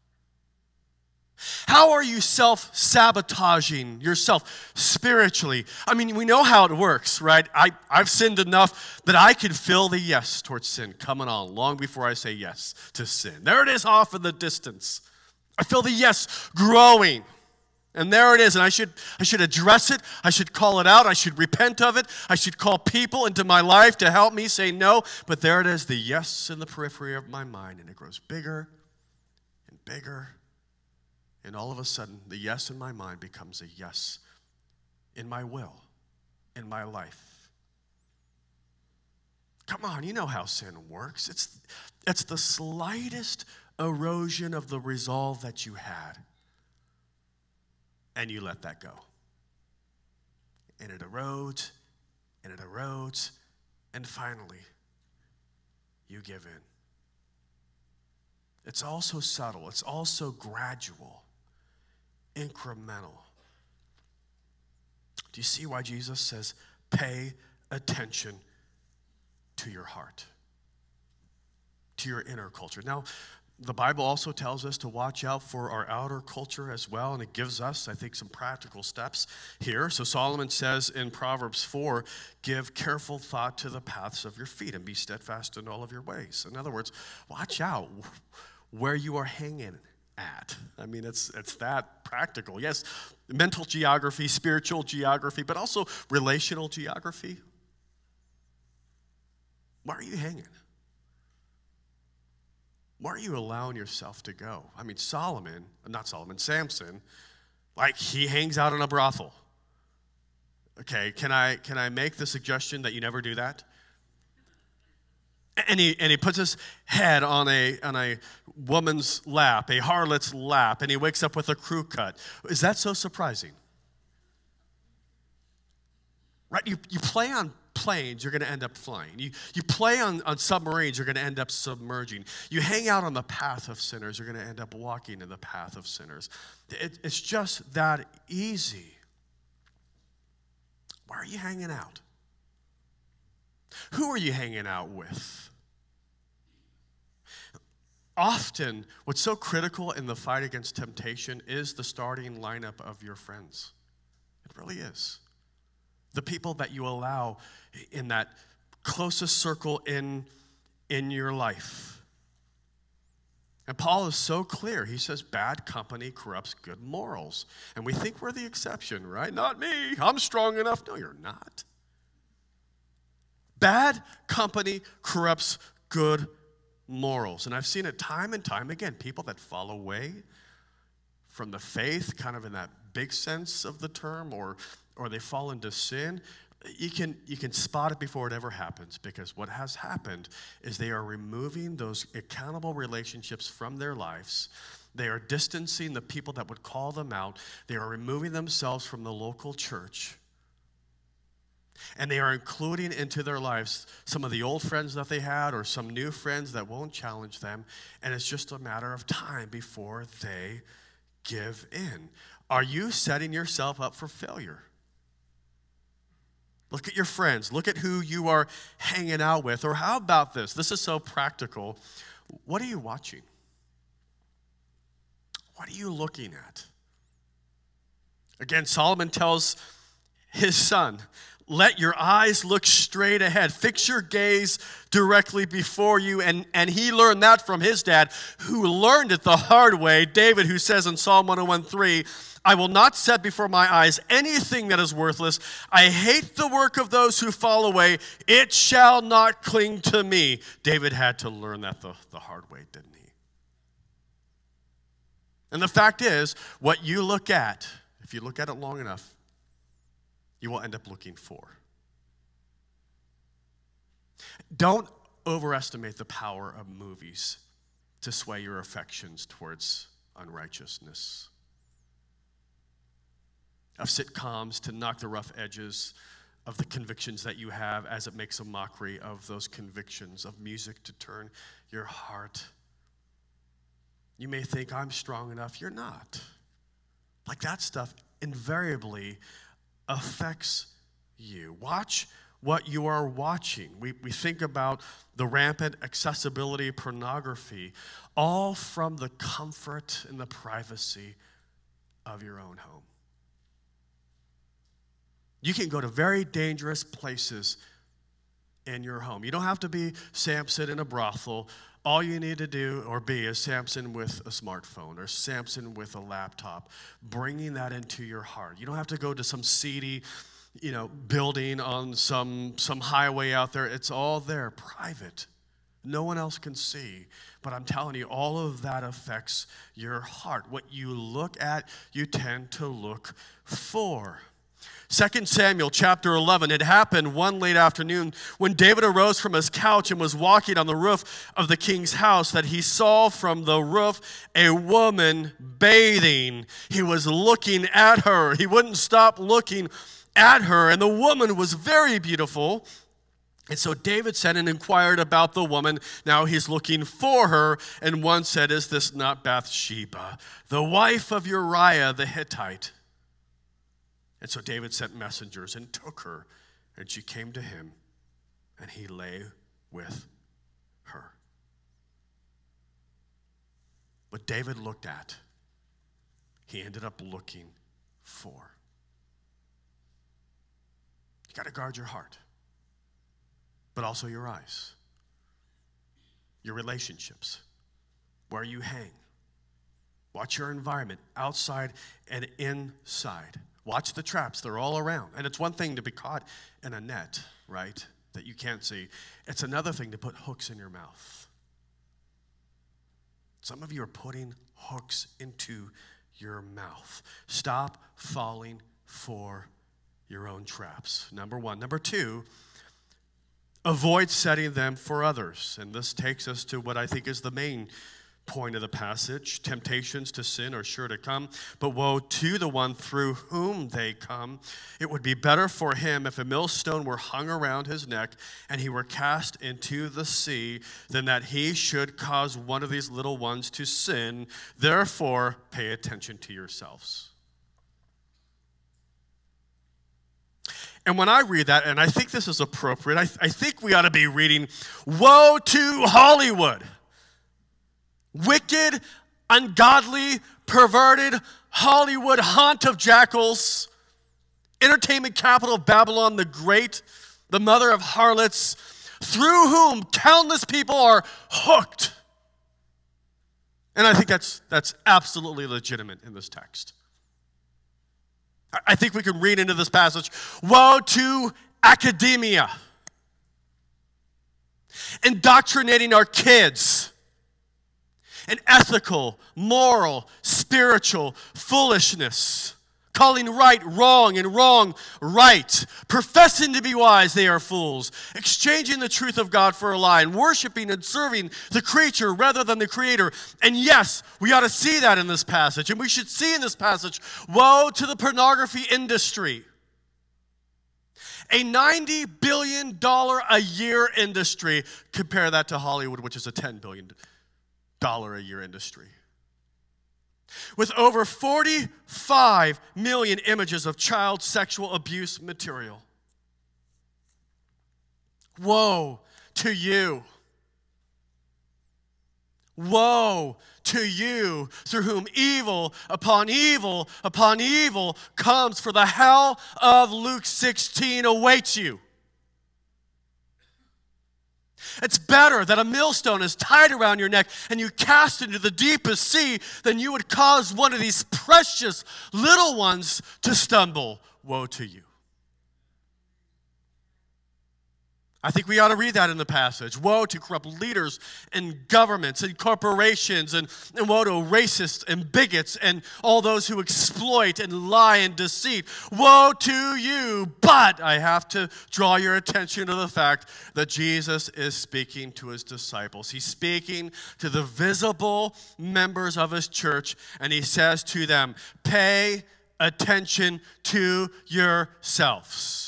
How are you self-sabotaging yourself spiritually? I mean, we know how it works, right? I, I've sinned enough that I can feel the yes towards sin coming on long before I say yes to sin. There it is off in the distance. I feel the yes growing. And there it is, and I should I should address it. I should call it out. I should repent of it. I should call people into my life to help me say no. But there it is, the yes in the periphery of my mind, and it grows bigger and bigger. And all of a sudden, the yes in my mind becomes a yes in my will, in my life. Come on, you know how sin works. It's, it's the slightest erosion of the resolve that you had. And you let that go. And it erodes, and it erodes, and finally, you give in. It's also subtle. It's also gradual, incremental. Do you see why Jesus says, pay attention to your heart, to your inner culture? Now, the Bible also tells us to watch out for our outer culture as well, and it gives us, I think, some practical steps here. So Solomon says in Proverbs four, give careful thought to the paths of your feet and be steadfast in all of your ways. In other words, watch out where you are hanging at. I mean, it's, it's that practical. Yes, mental geography, spiritual geography, but also relational geography. Where are you hanging? Where are you allowing yourself to go? I mean, Solomon, not Solomon, Samson, like he hangs out in a brothel. Okay, can I can I make the suggestion that you never do that? And he and he puts his head on a on a woman's lap, a harlot's lap, and he wakes up with a crew cut. Is that so surprising? Right? You you play on planes, you're going to end up flying. You, you play on, on submarines, you're going to end up submerging. You hang out on the path of sinners, you're going to end up walking in the path of sinners. It, it's just that easy. Where are you hanging out? Who are you hanging out with? Often, what's so critical in the fight against temptation is the starting lineup of your friends. It really is. The people that you allow in that closest circle in, in your life. And Paul is so clear. He says, bad company corrupts good morals. And we think we're the exception, right? Not me. I'm strong enough. No, you're not. Bad company corrupts good morals. And I've seen it time and time again. People that fall away from the faith, kind of in that big sense of the term, or or they fall into sin, you can you can spot it before it ever happens, because what has happened is they are removing those accountable relationships from their lives, They are distancing the people that would call them out. They are removing themselves from the local church. And they are including into their lives some of the old friends that they had or some new friends that won't challenge them. And it's just a matter of time before they give in. Are you setting yourself up for failure? Look at your friends. Look at who you are hanging out with. Or how about this? This is so practical. What are you watching? What are you looking at? Again, Solomon tells his son, let your eyes look straight ahead. Fix your gaze directly before you. And, and he learned that from his dad, who learned it the hard way. David, who says in Psalm one oh one three, I will not set before my eyes anything that is worthless. I hate the work of those who fall away. It shall not cling to me. David had to learn that the, the hard way, didn't he? And the fact is, what you look at, if you look at it long enough, you will end up looking for. Don't overestimate the power of movies to sway your affections towards unrighteousness. Of sitcoms to knock the rough edges of the convictions that you have as it makes a mockery of those convictions. Of music to turn your heart. You may think, I'm strong enough. You're not. Like that stuff invariably affects you. Watch what you are watching. We, we think about the rampant accessibility of pornography, all from the comfort and the privacy of your own home. You can go to very dangerous places in your home. You don't have to be Samson in a brothel. All you need to do or be is Samson with a smartphone or Samson with a laptop, bringing that into your heart. You don't have to go to some seedy, you know, building on some, some highway out there. It's all there, private. No one else can see. But I'm telling you, all of that affects your heart. What you look at, you tend to look for. Second Samuel chapter eleven, it happened one late afternoon when David arose from his couch and was walking on the roof of the king's house that he saw from the roof a woman bathing. He was looking at her. He wouldn't stop looking at her, and the woman was very beautiful. And so David sent and inquired about the woman. Now he's looking for her, and one said, is this not Bathsheba, the wife of Uriah the Hittite? And so David sent messengers and took her, and she came to him, and he lay with her. What David looked at, he ended up looking for. You got to guard your heart, but also your eyes, your relationships, where you hang. Watch your environment, outside and inside. Watch the traps. They're all around. And it's one thing to be caught in a net, right, that you can't see. It's another thing to put hooks in your mouth. Some of you are putting hooks into your mouth. Stop falling for your own traps. Number one. Number two, avoid setting them for others. And this takes us to what I think is the main point of the passage. Temptations to sin are sure to come, but woe to the one through whom they come. It would be better for him if a millstone were hung around his neck and he were cast into the sea than that he should cause one of these little ones to sin. Therefore, pay attention to yourselves. And when I read that, and I think this is appropriate, I, th- I think we ought to be reading, woe to Hollywood. Wicked, ungodly, perverted, Hollywood haunt of jackals, entertainment capital of Babylon the Great, the mother of harlots, through whom countless people are hooked. And I think that's, that's absolutely legitimate in this text. I think we can read into this passage, woe to academia, indoctrinating our kids in ethical, moral, spiritual foolishness, calling right wrong and wrong right, professing to be wise, they are fools, exchanging the truth of God for a lie, and worshiping and serving the creature rather than the Creator. And yes, we ought to see that in this passage, and we should see in this passage, woe to the pornography industry. A ninety billion dollars a year industry. Compare that to Hollywood, which is a ten billion dollars a year industry. With over forty-five million images of child sexual abuse material. Woe to you. Woe to you, through whom evil upon evil upon evil comes, for the hell of Luke sixteen awaits you. It's better that a millstone is tied around your neck and you cast into the deepest sea than you would cause one of these precious little ones to stumble. Woe to you. I think we ought to read that in the passage. Woe to corrupt leaders and governments and corporations, and, and woe to racists and bigots and all those who exploit and lie and deceit. Woe to you. But I have to draw your attention to the fact that Jesus is speaking to his disciples. He's speaking to the visible members of his church, and he says to them, pay attention to yourselves.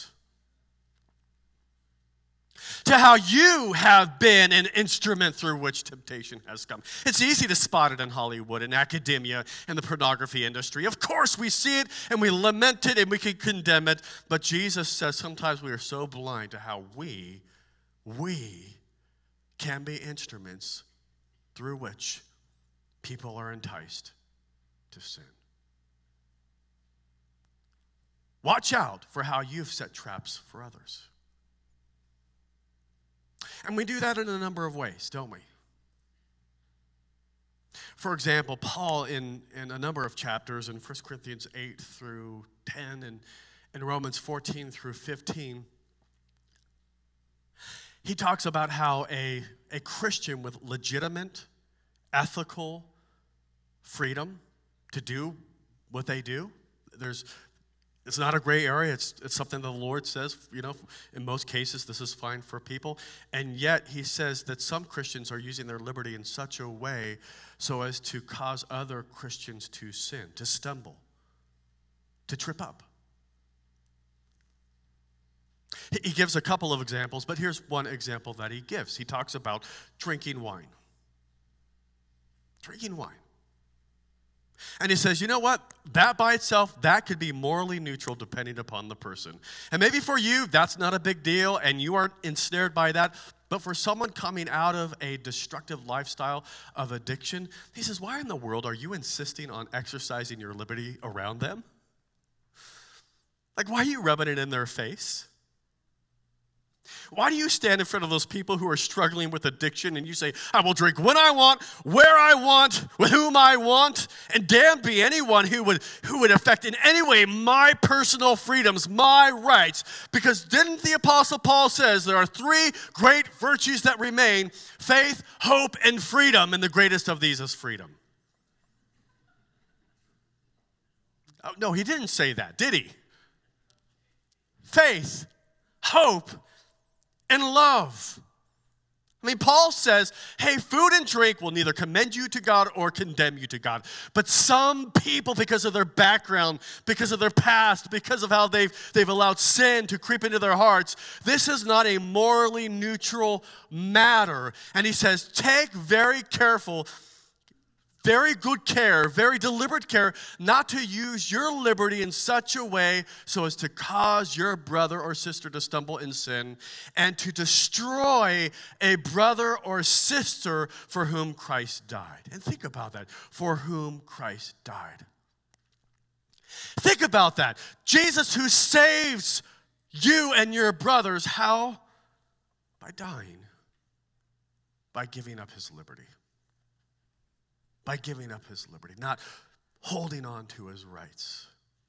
To how you have been an instrument through which temptation has come. It's easy to spot it in Hollywood, in academia, in the pornography industry. Of course, we see it and we lament it and we can condemn it. But Jesus says sometimes we are so blind to how we, we can be instruments through which people are enticed to sin. Watch out for how you've set traps for others. And we do that in a number of ways, don't we? For example, Paul in, in a number of chapters in First Corinthians eight through ten and in Romans fourteen through fifteen, he talks about how a, a Christian with legitimate, ethical freedom to do what they do, there's It's not a gray area. It's, it's something the Lord says, you know, in most cases, this is fine for people. And yet, he says that some Christians are using their liberty in such a way so as to cause other Christians to sin, to stumble, to trip up. He gives a couple of examples, but here's one example that he gives. He talks about drinking wine. Drinking wine. And he says, you know what? That by itself, that could be morally neutral depending upon the person. And maybe for you, that's not a big deal and you aren't ensnared by that. But for someone coming out of a destructive lifestyle of addiction, he says, why in the world are you insisting on exercising your liberty around them? Like, why are you rubbing it in their face? Why do you stand in front of those people who are struggling with addiction and you say, I will drink when I want, where I want, with whom I want, and damn be anyone who would, who would affect in any way my personal freedoms, my rights. Because didn't the Apostle Paul says there are three great virtues that remain, faith, hope, and freedom, and the greatest of these is freedom. Oh, no, he didn't say that, did he? Faith, hope, and love. I mean, Paul says, hey, food and drink will neither commend you to God or condemn you to God. But some people, because of their background, because of their past, because of how they've, they've allowed sin to creep into their hearts, this is not a morally neutral matter. And he says, take very careful Very good care, very deliberate care, not to use your liberty in such a way so as to cause your brother or sister to stumble in sin and to destroy a brother or sister for whom Christ died. And think about that, for whom Christ died. Think about that. Jesus who saves you and your brothers, how? By dying, by giving up his liberty. By giving up his liberty, not holding on to his rights.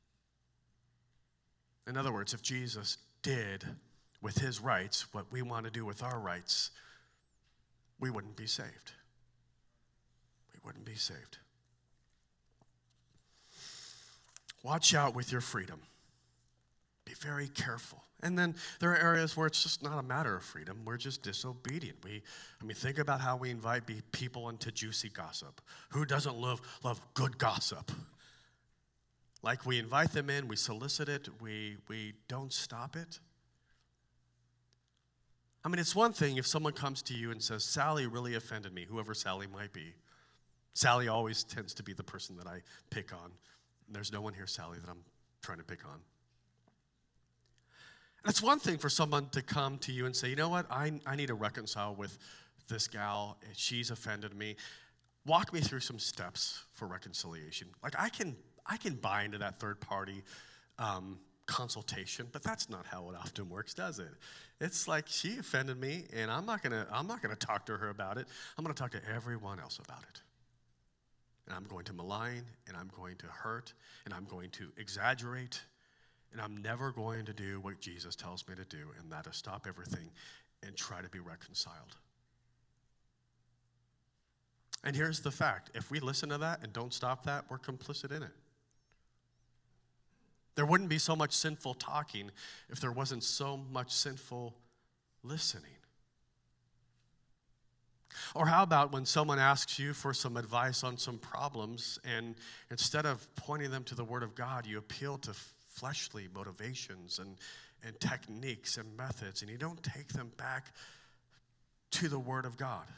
In other words, if Jesus did with his rights what we want to do with our rights, we wouldn't be saved. We wouldn't be saved. Watch out with your freedom. Be very careful. And then there are areas where it's just not a matter of freedom. We're just disobedient. We, I mean, think about how we invite people into juicy gossip. Who doesn't love, love good gossip? Like we invite them in, we solicit it, we, we don't stop it. I mean, it's one thing if someone comes to you and says, Sally really offended me, whoever Sally might be. Sally always tends to be the person that I pick on. And there's no one here, Sally, that I'm trying to pick on. And it's one thing for someone to come to you and say, you know what, I, I need to reconcile with this gal. She's offended me. Walk me through some steps for reconciliation. Like I can I can buy into that third party um, consultation, but that's not how it often works, does it? It's like she offended me, and I'm not gonna I'm not gonna talk to her about it. I'm gonna talk to everyone else about it. And I'm going to malign, and I'm going to hurt, and I'm going to exaggerate, and I'm never going to do what Jesus tells me to do, and that is stop everything and try to be reconciled. And here's the fact. If we listen to that and don't stop that, we're complicit in it. There wouldn't be so much sinful talking if there wasn't so much sinful listening. Or how about when someone asks you for some advice on some problems, and instead of pointing them to the Word of God, you appeal to fleshly motivations and, and techniques and methods, and you don't take them back to the Word of God.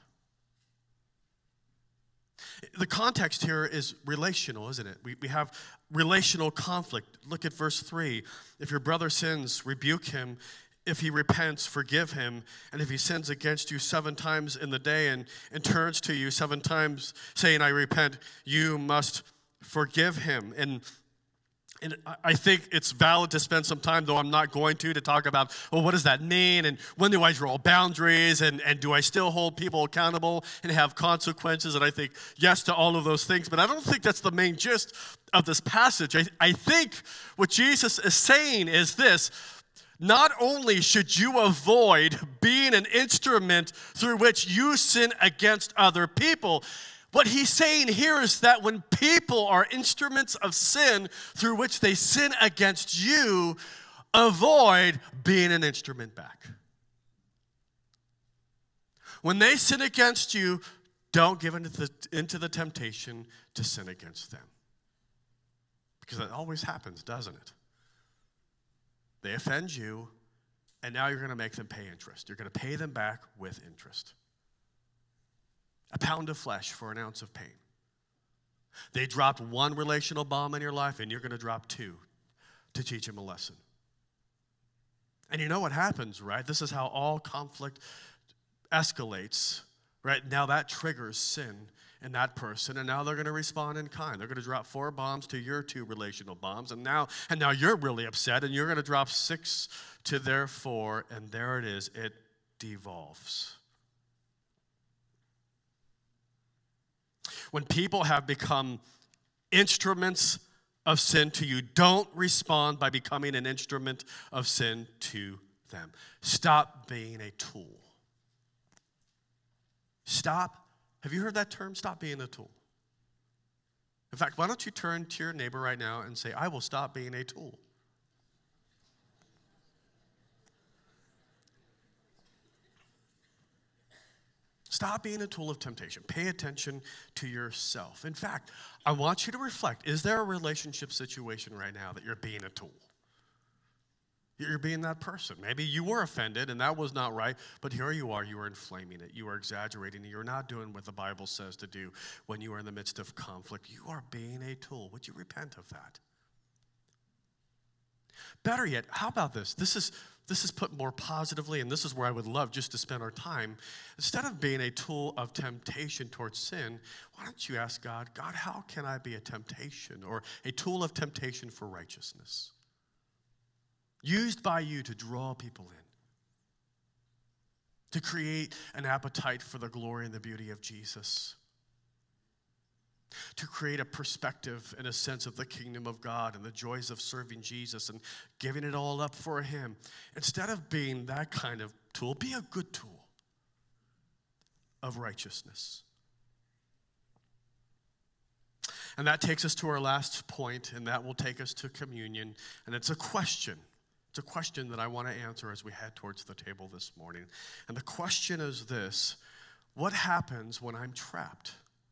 The context here is relational, isn't it? We, we have relational conflict. Look at verse three. If your brother sins, rebuke him. If he repents, forgive him. And if he sins against you seven times in the day and, and turns to you seven times saying, I repent, you must forgive him. And And I think it's valid to spend some time, though I'm not going to, to talk about, well, what does that mean? And when do I draw boundaries? And, and do I still hold people accountable and have consequences? And I think yes to all of those things. But I don't think that's the main gist of this passage. I, I think what Jesus is saying is this. Not only should you avoid being an instrument through which you sin against other people, what he's saying here is that when people are instruments of sin through which they sin against you, avoid being an instrument back. When they sin against you, don't give into the, into the temptation to sin against them. Because that always happens, doesn't it? They offend you, and now you're going to make them pay interest. You're going to pay them back with interest. A pound of flesh for an ounce of pain. They dropped one relational bomb in your life, and you're going to drop two to teach them a lesson. And you know what happens, right? This is how all conflict escalates, right? Now that triggers sin in that person, and now they're going to respond in kind. They're going to drop four bombs to your two relational bombs, and now, and now you're really upset, and you're going to drop six to their four, and there it is. It devolves. When people have become instruments of sin to you, don't respond by becoming an instrument of sin to them. Stop being a tool. Stop. Have you heard that term? Stop being a tool. In fact, why don't you turn to your neighbor right now and say, I will stop being a tool. Stop being a tool of temptation. Pay attention to yourself. In fact, I want you to reflect. Is there a relationship situation right now that you're being a tool? You're being that person. Maybe you were offended and that was not right, but here you are. You are inflaming it. You are exaggerating it. You're not doing what the Bible says to do when you are in the midst of conflict. You are being a tool. Would you repent of that? Better yet, how about this? This is This is put more positively, and this is where I would love just to spend our time. Instead of being a tool of temptation towards sin, why don't you ask God, God, how can I be a temptation or a tool of temptation for righteousness? Used by you to draw people in, to create an appetite for the glory and the beauty of Jesus, to create a perspective and a sense of the kingdom of God and the joys of serving Jesus and giving it all up for him. Instead of being that kind of tool, be a good tool of righteousness. And that takes us to our last point, and that will take us to communion. And it's a question. It's a question that I want to answer as we head towards the table this morning. And the question is this: what happens when I'm trapped?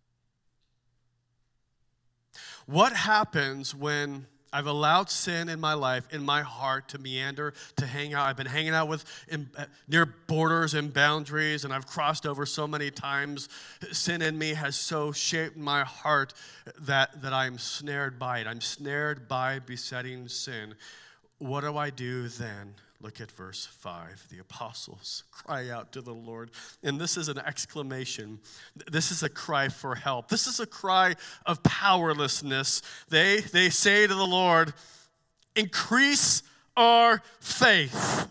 What happens when I've allowed sin in my life, in my heart, to meander, to hang out? I've been hanging out with in, near borders and boundaries, and I've crossed over so many times. Sin in me has so shaped my heart that, that I'm snared by it. I'm snared by besetting sin. What do I do then? Look at verse five. The apostles cry out to the Lord. And this is an exclamation. This is a cry for help. This is a cry of powerlessness. They, they say to the Lord, increase our faith.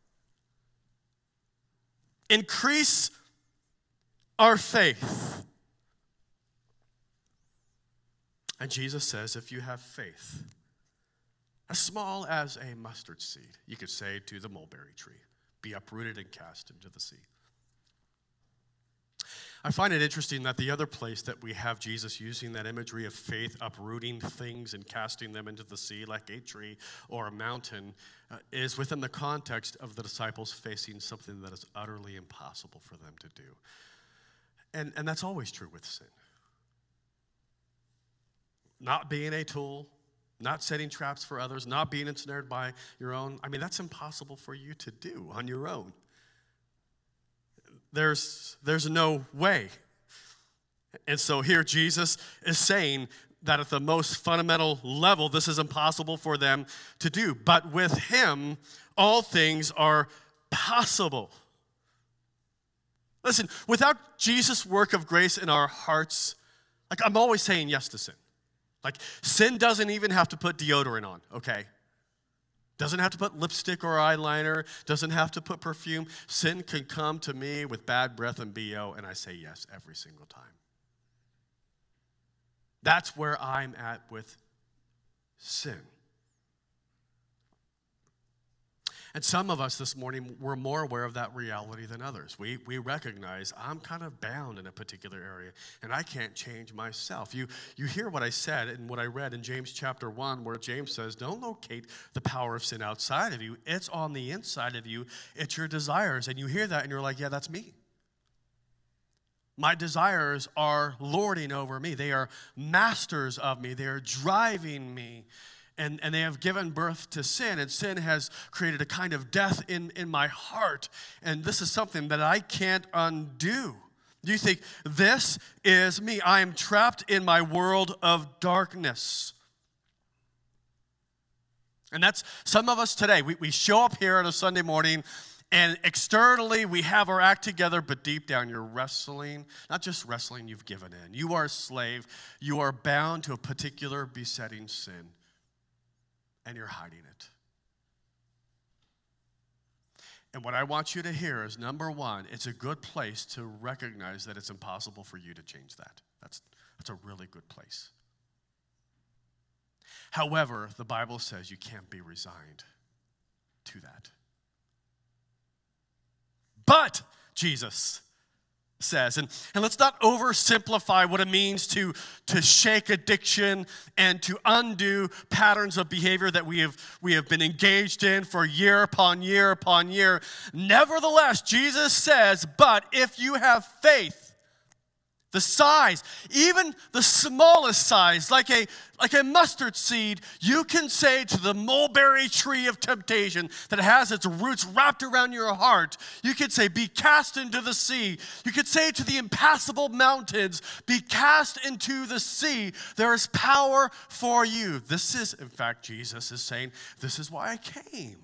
Increase our faith. And Jesus says, if you have faith, as small as a mustard seed, you could say to the mulberry tree, be uprooted and cast into the sea. I find it interesting that the other place that we have Jesus using that imagery of faith, uprooting things and casting them into the sea like a tree or a mountain, uh, is within the context of the disciples facing something that is utterly impossible for them to do. And, and that's always true with sin. Not being a tool, not setting traps for others, not being ensnared by your own. I mean, that's impossible for you to do on your own. There's, there's no way. And so here Jesus is saying that at the most fundamental level, this is impossible for them to do. But with him, all things are possible. Listen, without Jesus' work of grace in our hearts, like I'm always saying yes to sin. Like, sin doesn't even have to put deodorant on, okay? Doesn't have to put lipstick or eyeliner. Doesn't have to put perfume. Sin can come to me with bad breath and B O, and I say yes every single time. That's where I'm at with sin. And some of us this morning, we're more aware of that reality than others. We, we recognize I'm kind of bound in a particular area, and I can't change myself. You, you hear what I said and what I read in James chapter one, where James says, don't locate the power of sin outside of you. It's on the inside of you. It's your desires. And you hear that, and you're like, yeah, that's me. My desires are lording over me. They are masters of me. They are driving me. And, and they have given birth to sin, and sin has created a kind of death in, in my heart. And this is something that I can't undo. Do you think this is me? I am trapped in my world of darkness. And that's some of us today. We, we show up here on a Sunday morning, and externally we have our act together, but deep down you're wrestling. Not just wrestling, you've given in. You are a slave. You are bound to a particular besetting sin. And you're hiding it. And what I want you to hear is, number one, it's a good place to recognize that it's impossible for you to change that. That's, that's a really good place. However, the Bible says you can't be resigned to that. But, Jesus says, and, and let's not oversimplify what it means to, to shake addiction and to undo patterns of behavior that we have, we have been engaged in for year upon year upon year. Nevertheless, Jesus says, but if you have faith, the size, even the smallest size, like a, like a mustard seed, you can say to the mulberry tree of temptation that has its roots wrapped around your heart, you could say, be cast into the sea. You could say to the impassable mountains, be cast into the sea. There is power for you. This is, in fact, Jesus is saying, this is why I came.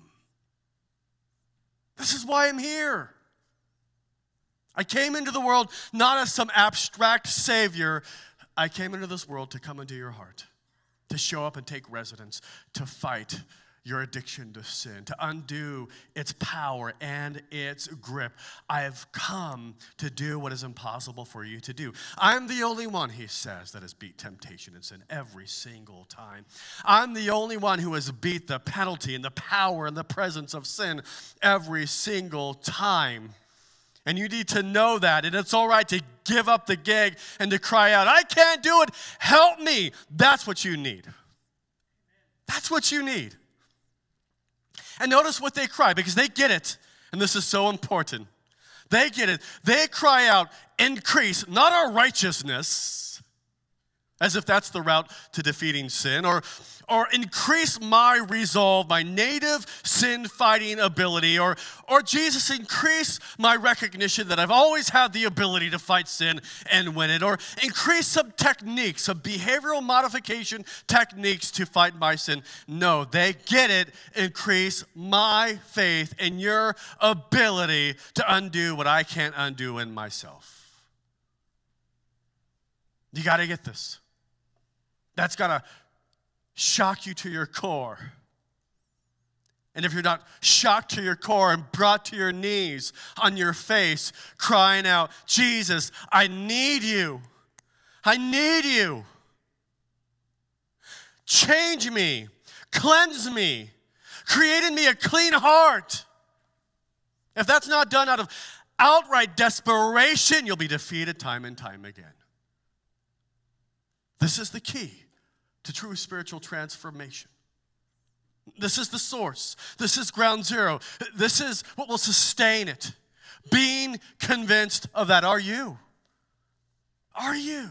This is why I'm here. I came into the world not as some abstract savior. I came into this world to come into your heart, to show up and take residence, to fight your addiction to sin, to undo its power and its grip. I have come to do what is impossible for you to do. I'm the only one, he says, that has beat temptation and sin every single time. I'm the only one who has beat the penalty and the power and the presence of sin every single time. And you need to know that. And it's all right to give up the gig and to cry out, I can't do it. Help me. That's what you need. That's what you need. And notice what they cry, because they get it. And this is so important. They get it. They cry out, increase, not our righteousness, as if that's the route to defeating sin, or, or increase my resolve, my native sin-fighting ability, or, or Jesus, increase my recognition that I've always had the ability to fight sin and win it, or increase some techniques, some behavioral modification techniques to fight my sin. No, they get it. Increase my faith in your ability to undo what I can't undo in myself. You got to get this. That's got to shock you to your core. And if you're not shocked to your core and brought to your knees on your face, crying out, Jesus, I need you. I need you. Change me. Cleanse me. Create in me a clean heart. If that's not done out of outright desperation, you'll be defeated time and time again. This is the key to true spiritual transformation. This is the source. This is ground zero. This is what will sustain it. Being convinced of that. Are you? Are you?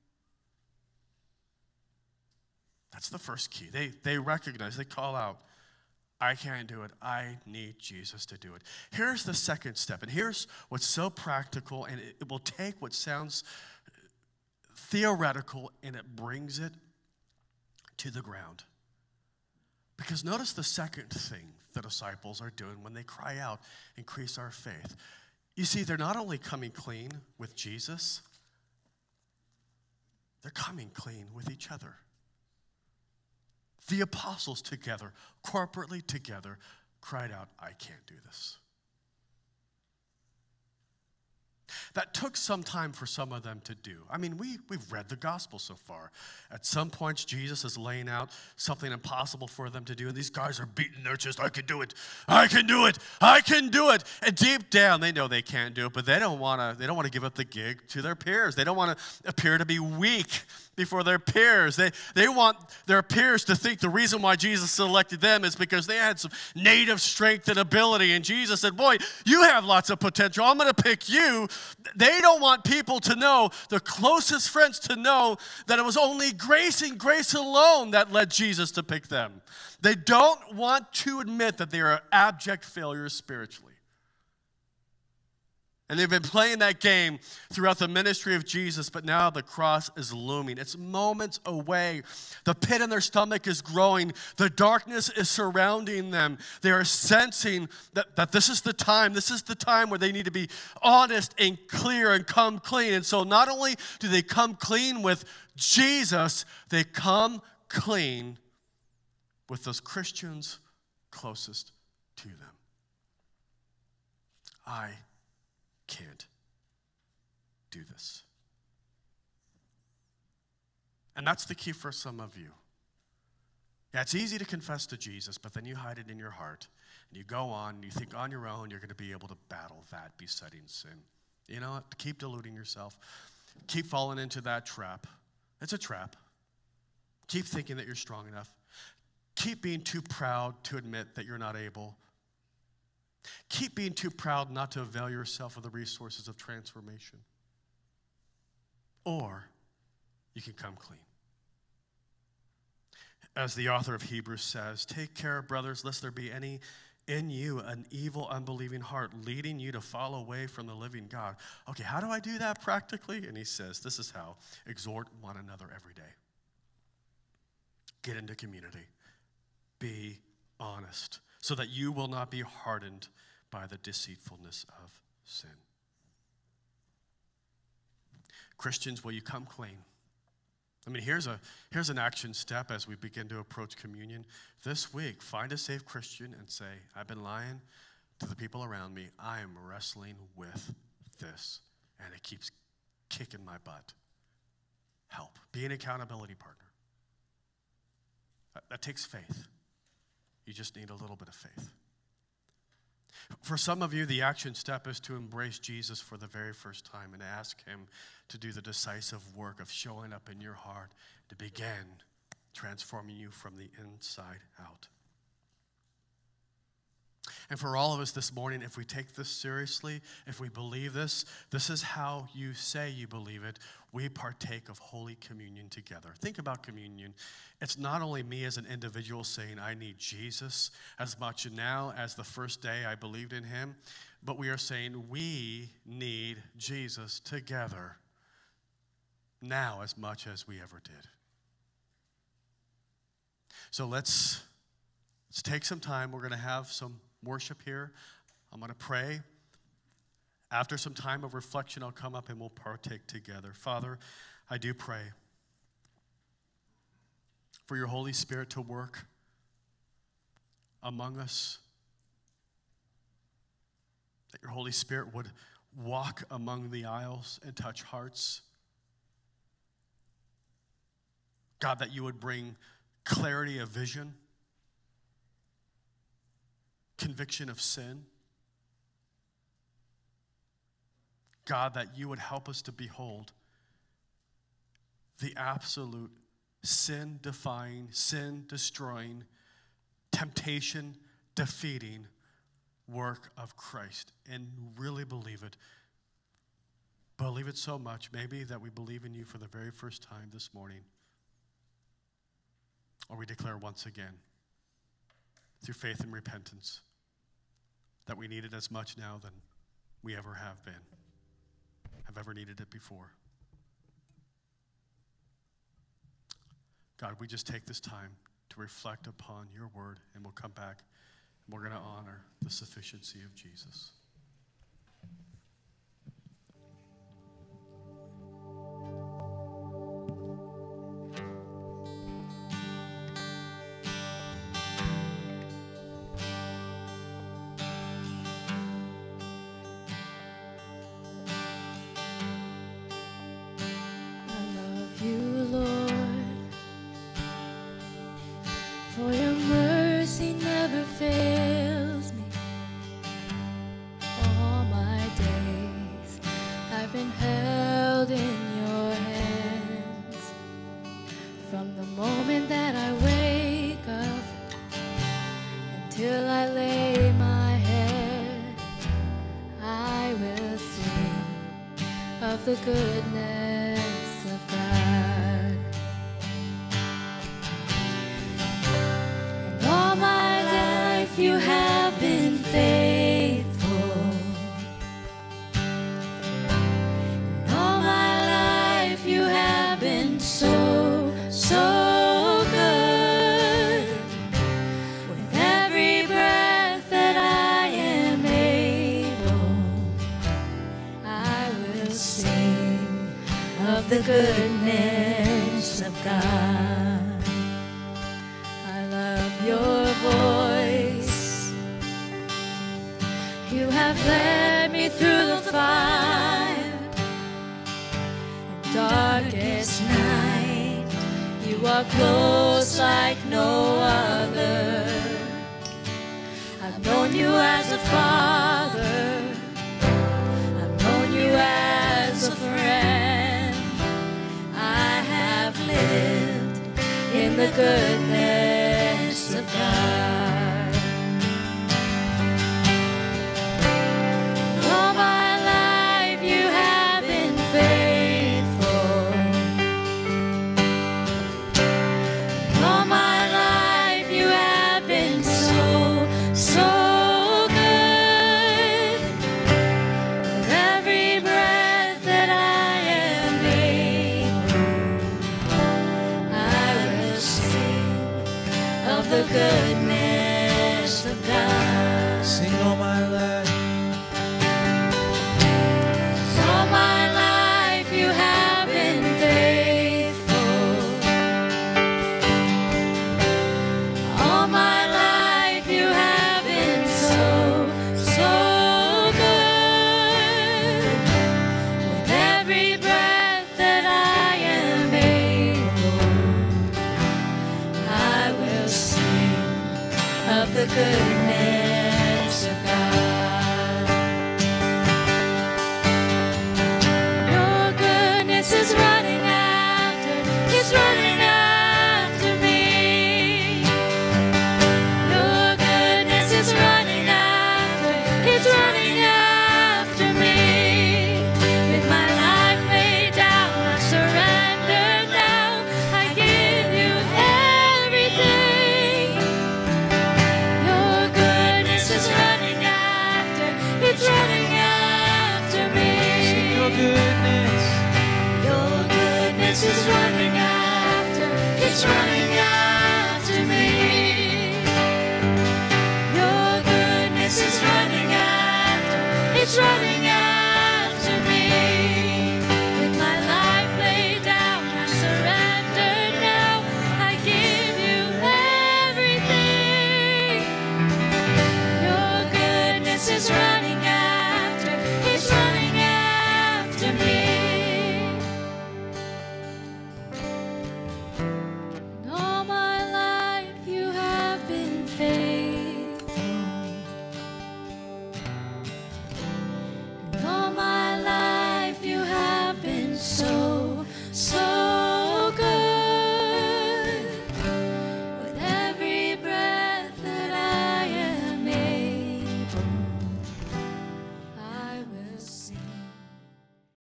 That's the first key. They, they recognize, they call out, I can't do it. I need Jesus to do it. Here's the second step, and here's what's so practical, and it, it will take what sounds theoretical and it brings it to the ground. Because notice the second thing the disciples are doing when they cry out, increase our faith. You see, they're not only coming clean with Jesus, they're coming clean with each other. The apostles together, corporately together, cried out, I can't do this. That took some time for some of them to do. I mean, we, we've read the gospel so far. At some points, Jesus is laying out something impossible for them to do, and these guys are beating their chest, I can do it, I can do it, I can do it. And deep down, they know they can't do it, but they don't want to they don't want to give up the gig to their peers. They don't want to appear to be weak before their peers. They, they want their peers to think the reason why Jesus selected them is because they had some native strength and ability. And Jesus said, boy, you have lots of potential. I'm going to pick you. They don't want people to know, their closest friends to know, that it was only grace and grace alone that led Jesus to pick them. They don't want to admit that they are abject failures spiritually. And they've been playing that game throughout the ministry of Jesus, but now the cross is looming. It's moments away. The pit in their stomach is growing. The darkness is surrounding them. They are sensing that, that this is the time. This is the time where they need to be honest and clear and come clean. And so not only do they come clean with Jesus, they come clean with those Christians closest to them. I can't do this. And that's the key for some of you. Yeah, it's easy to confess to Jesus, but then you hide it in your heart, and you go on, and you think on your own you're going to be able to battle that besetting sin. You know what? Keep deluding yourself. Keep falling into that trap. It's a trap. Keep thinking that you're strong enough. Keep being too proud to admit that you're not able. Keep being too proud not to avail yourself of the resources of transformation. Or you can come clean. As the author of Hebrews says, take care, brothers, lest there be any in you an evil, unbelieving heart, leading you to fall away from the living God. Okay, how do I do that practically? And he says, this is how. Exhort one another every day. Get into community. Be honest, so that you will not be hardened by the deceitfulness of sin. Christians, will you come clean? I mean, here's a here's an action step as we begin to approach communion. This week, find a safe Christian and say, I've been lying to the people around me. I am wrestling with this, and it keeps kicking my butt. Help. Be an accountability partner. That, that takes faith. You just need a little bit of faith. For some of you, the action step is to embrace Jesus for the very first time and ask him to do the decisive work of showing up in your heart to begin transforming you from the inside out. And for all of us this morning, if we take this seriously, if we believe this, this is how you say you believe it. We partake of Holy Communion together. Think about communion. It's not only me as an individual saying I need Jesus as much now as the first day I believed in him, but we are saying we need Jesus together now as much as we ever did. So let's, let's take some time. We're going to have some worship here. I'm going to pray. After some time of reflection, I'll come up and we'll partake together. Father, I do pray for your Holy Spirit to work among us, that your Holy Spirit would walk among the aisles and touch hearts. God, that you would bring clarity of vision, conviction of sin. God, that you would help us to behold the absolute sin-defying, sin-destroying, temptation-defeating work of Christ and really believe it. Believe it so much, maybe, that we believe in you for the very first time this morning. Or we declare once again, through faith and repentance, that we need it as much now than we ever have been, have ever needed it before. God, we just take this time to reflect upon your word, and we'll come back, and we're going to honor the sufficiency of Jesus. The goodness of God. And all my life you have been faithful. And all my life you have been so, so good. With every breath that I am able, I will sing of the goodness of God. I love your voice. You have led me through the fire and darkest night. You are close like no other. I've known you as a father. I've known you as a friend. I have lived in the goodness of God. All my life you have been faithful. All my life you have been so, so good. With every breath that I am able, I will sing of the goodness of God. Sing all my life. All my life you have been faithful. All my life you have been so, so good. With every breath that I am able, I will sing of the goodness of God. This is running after, it's running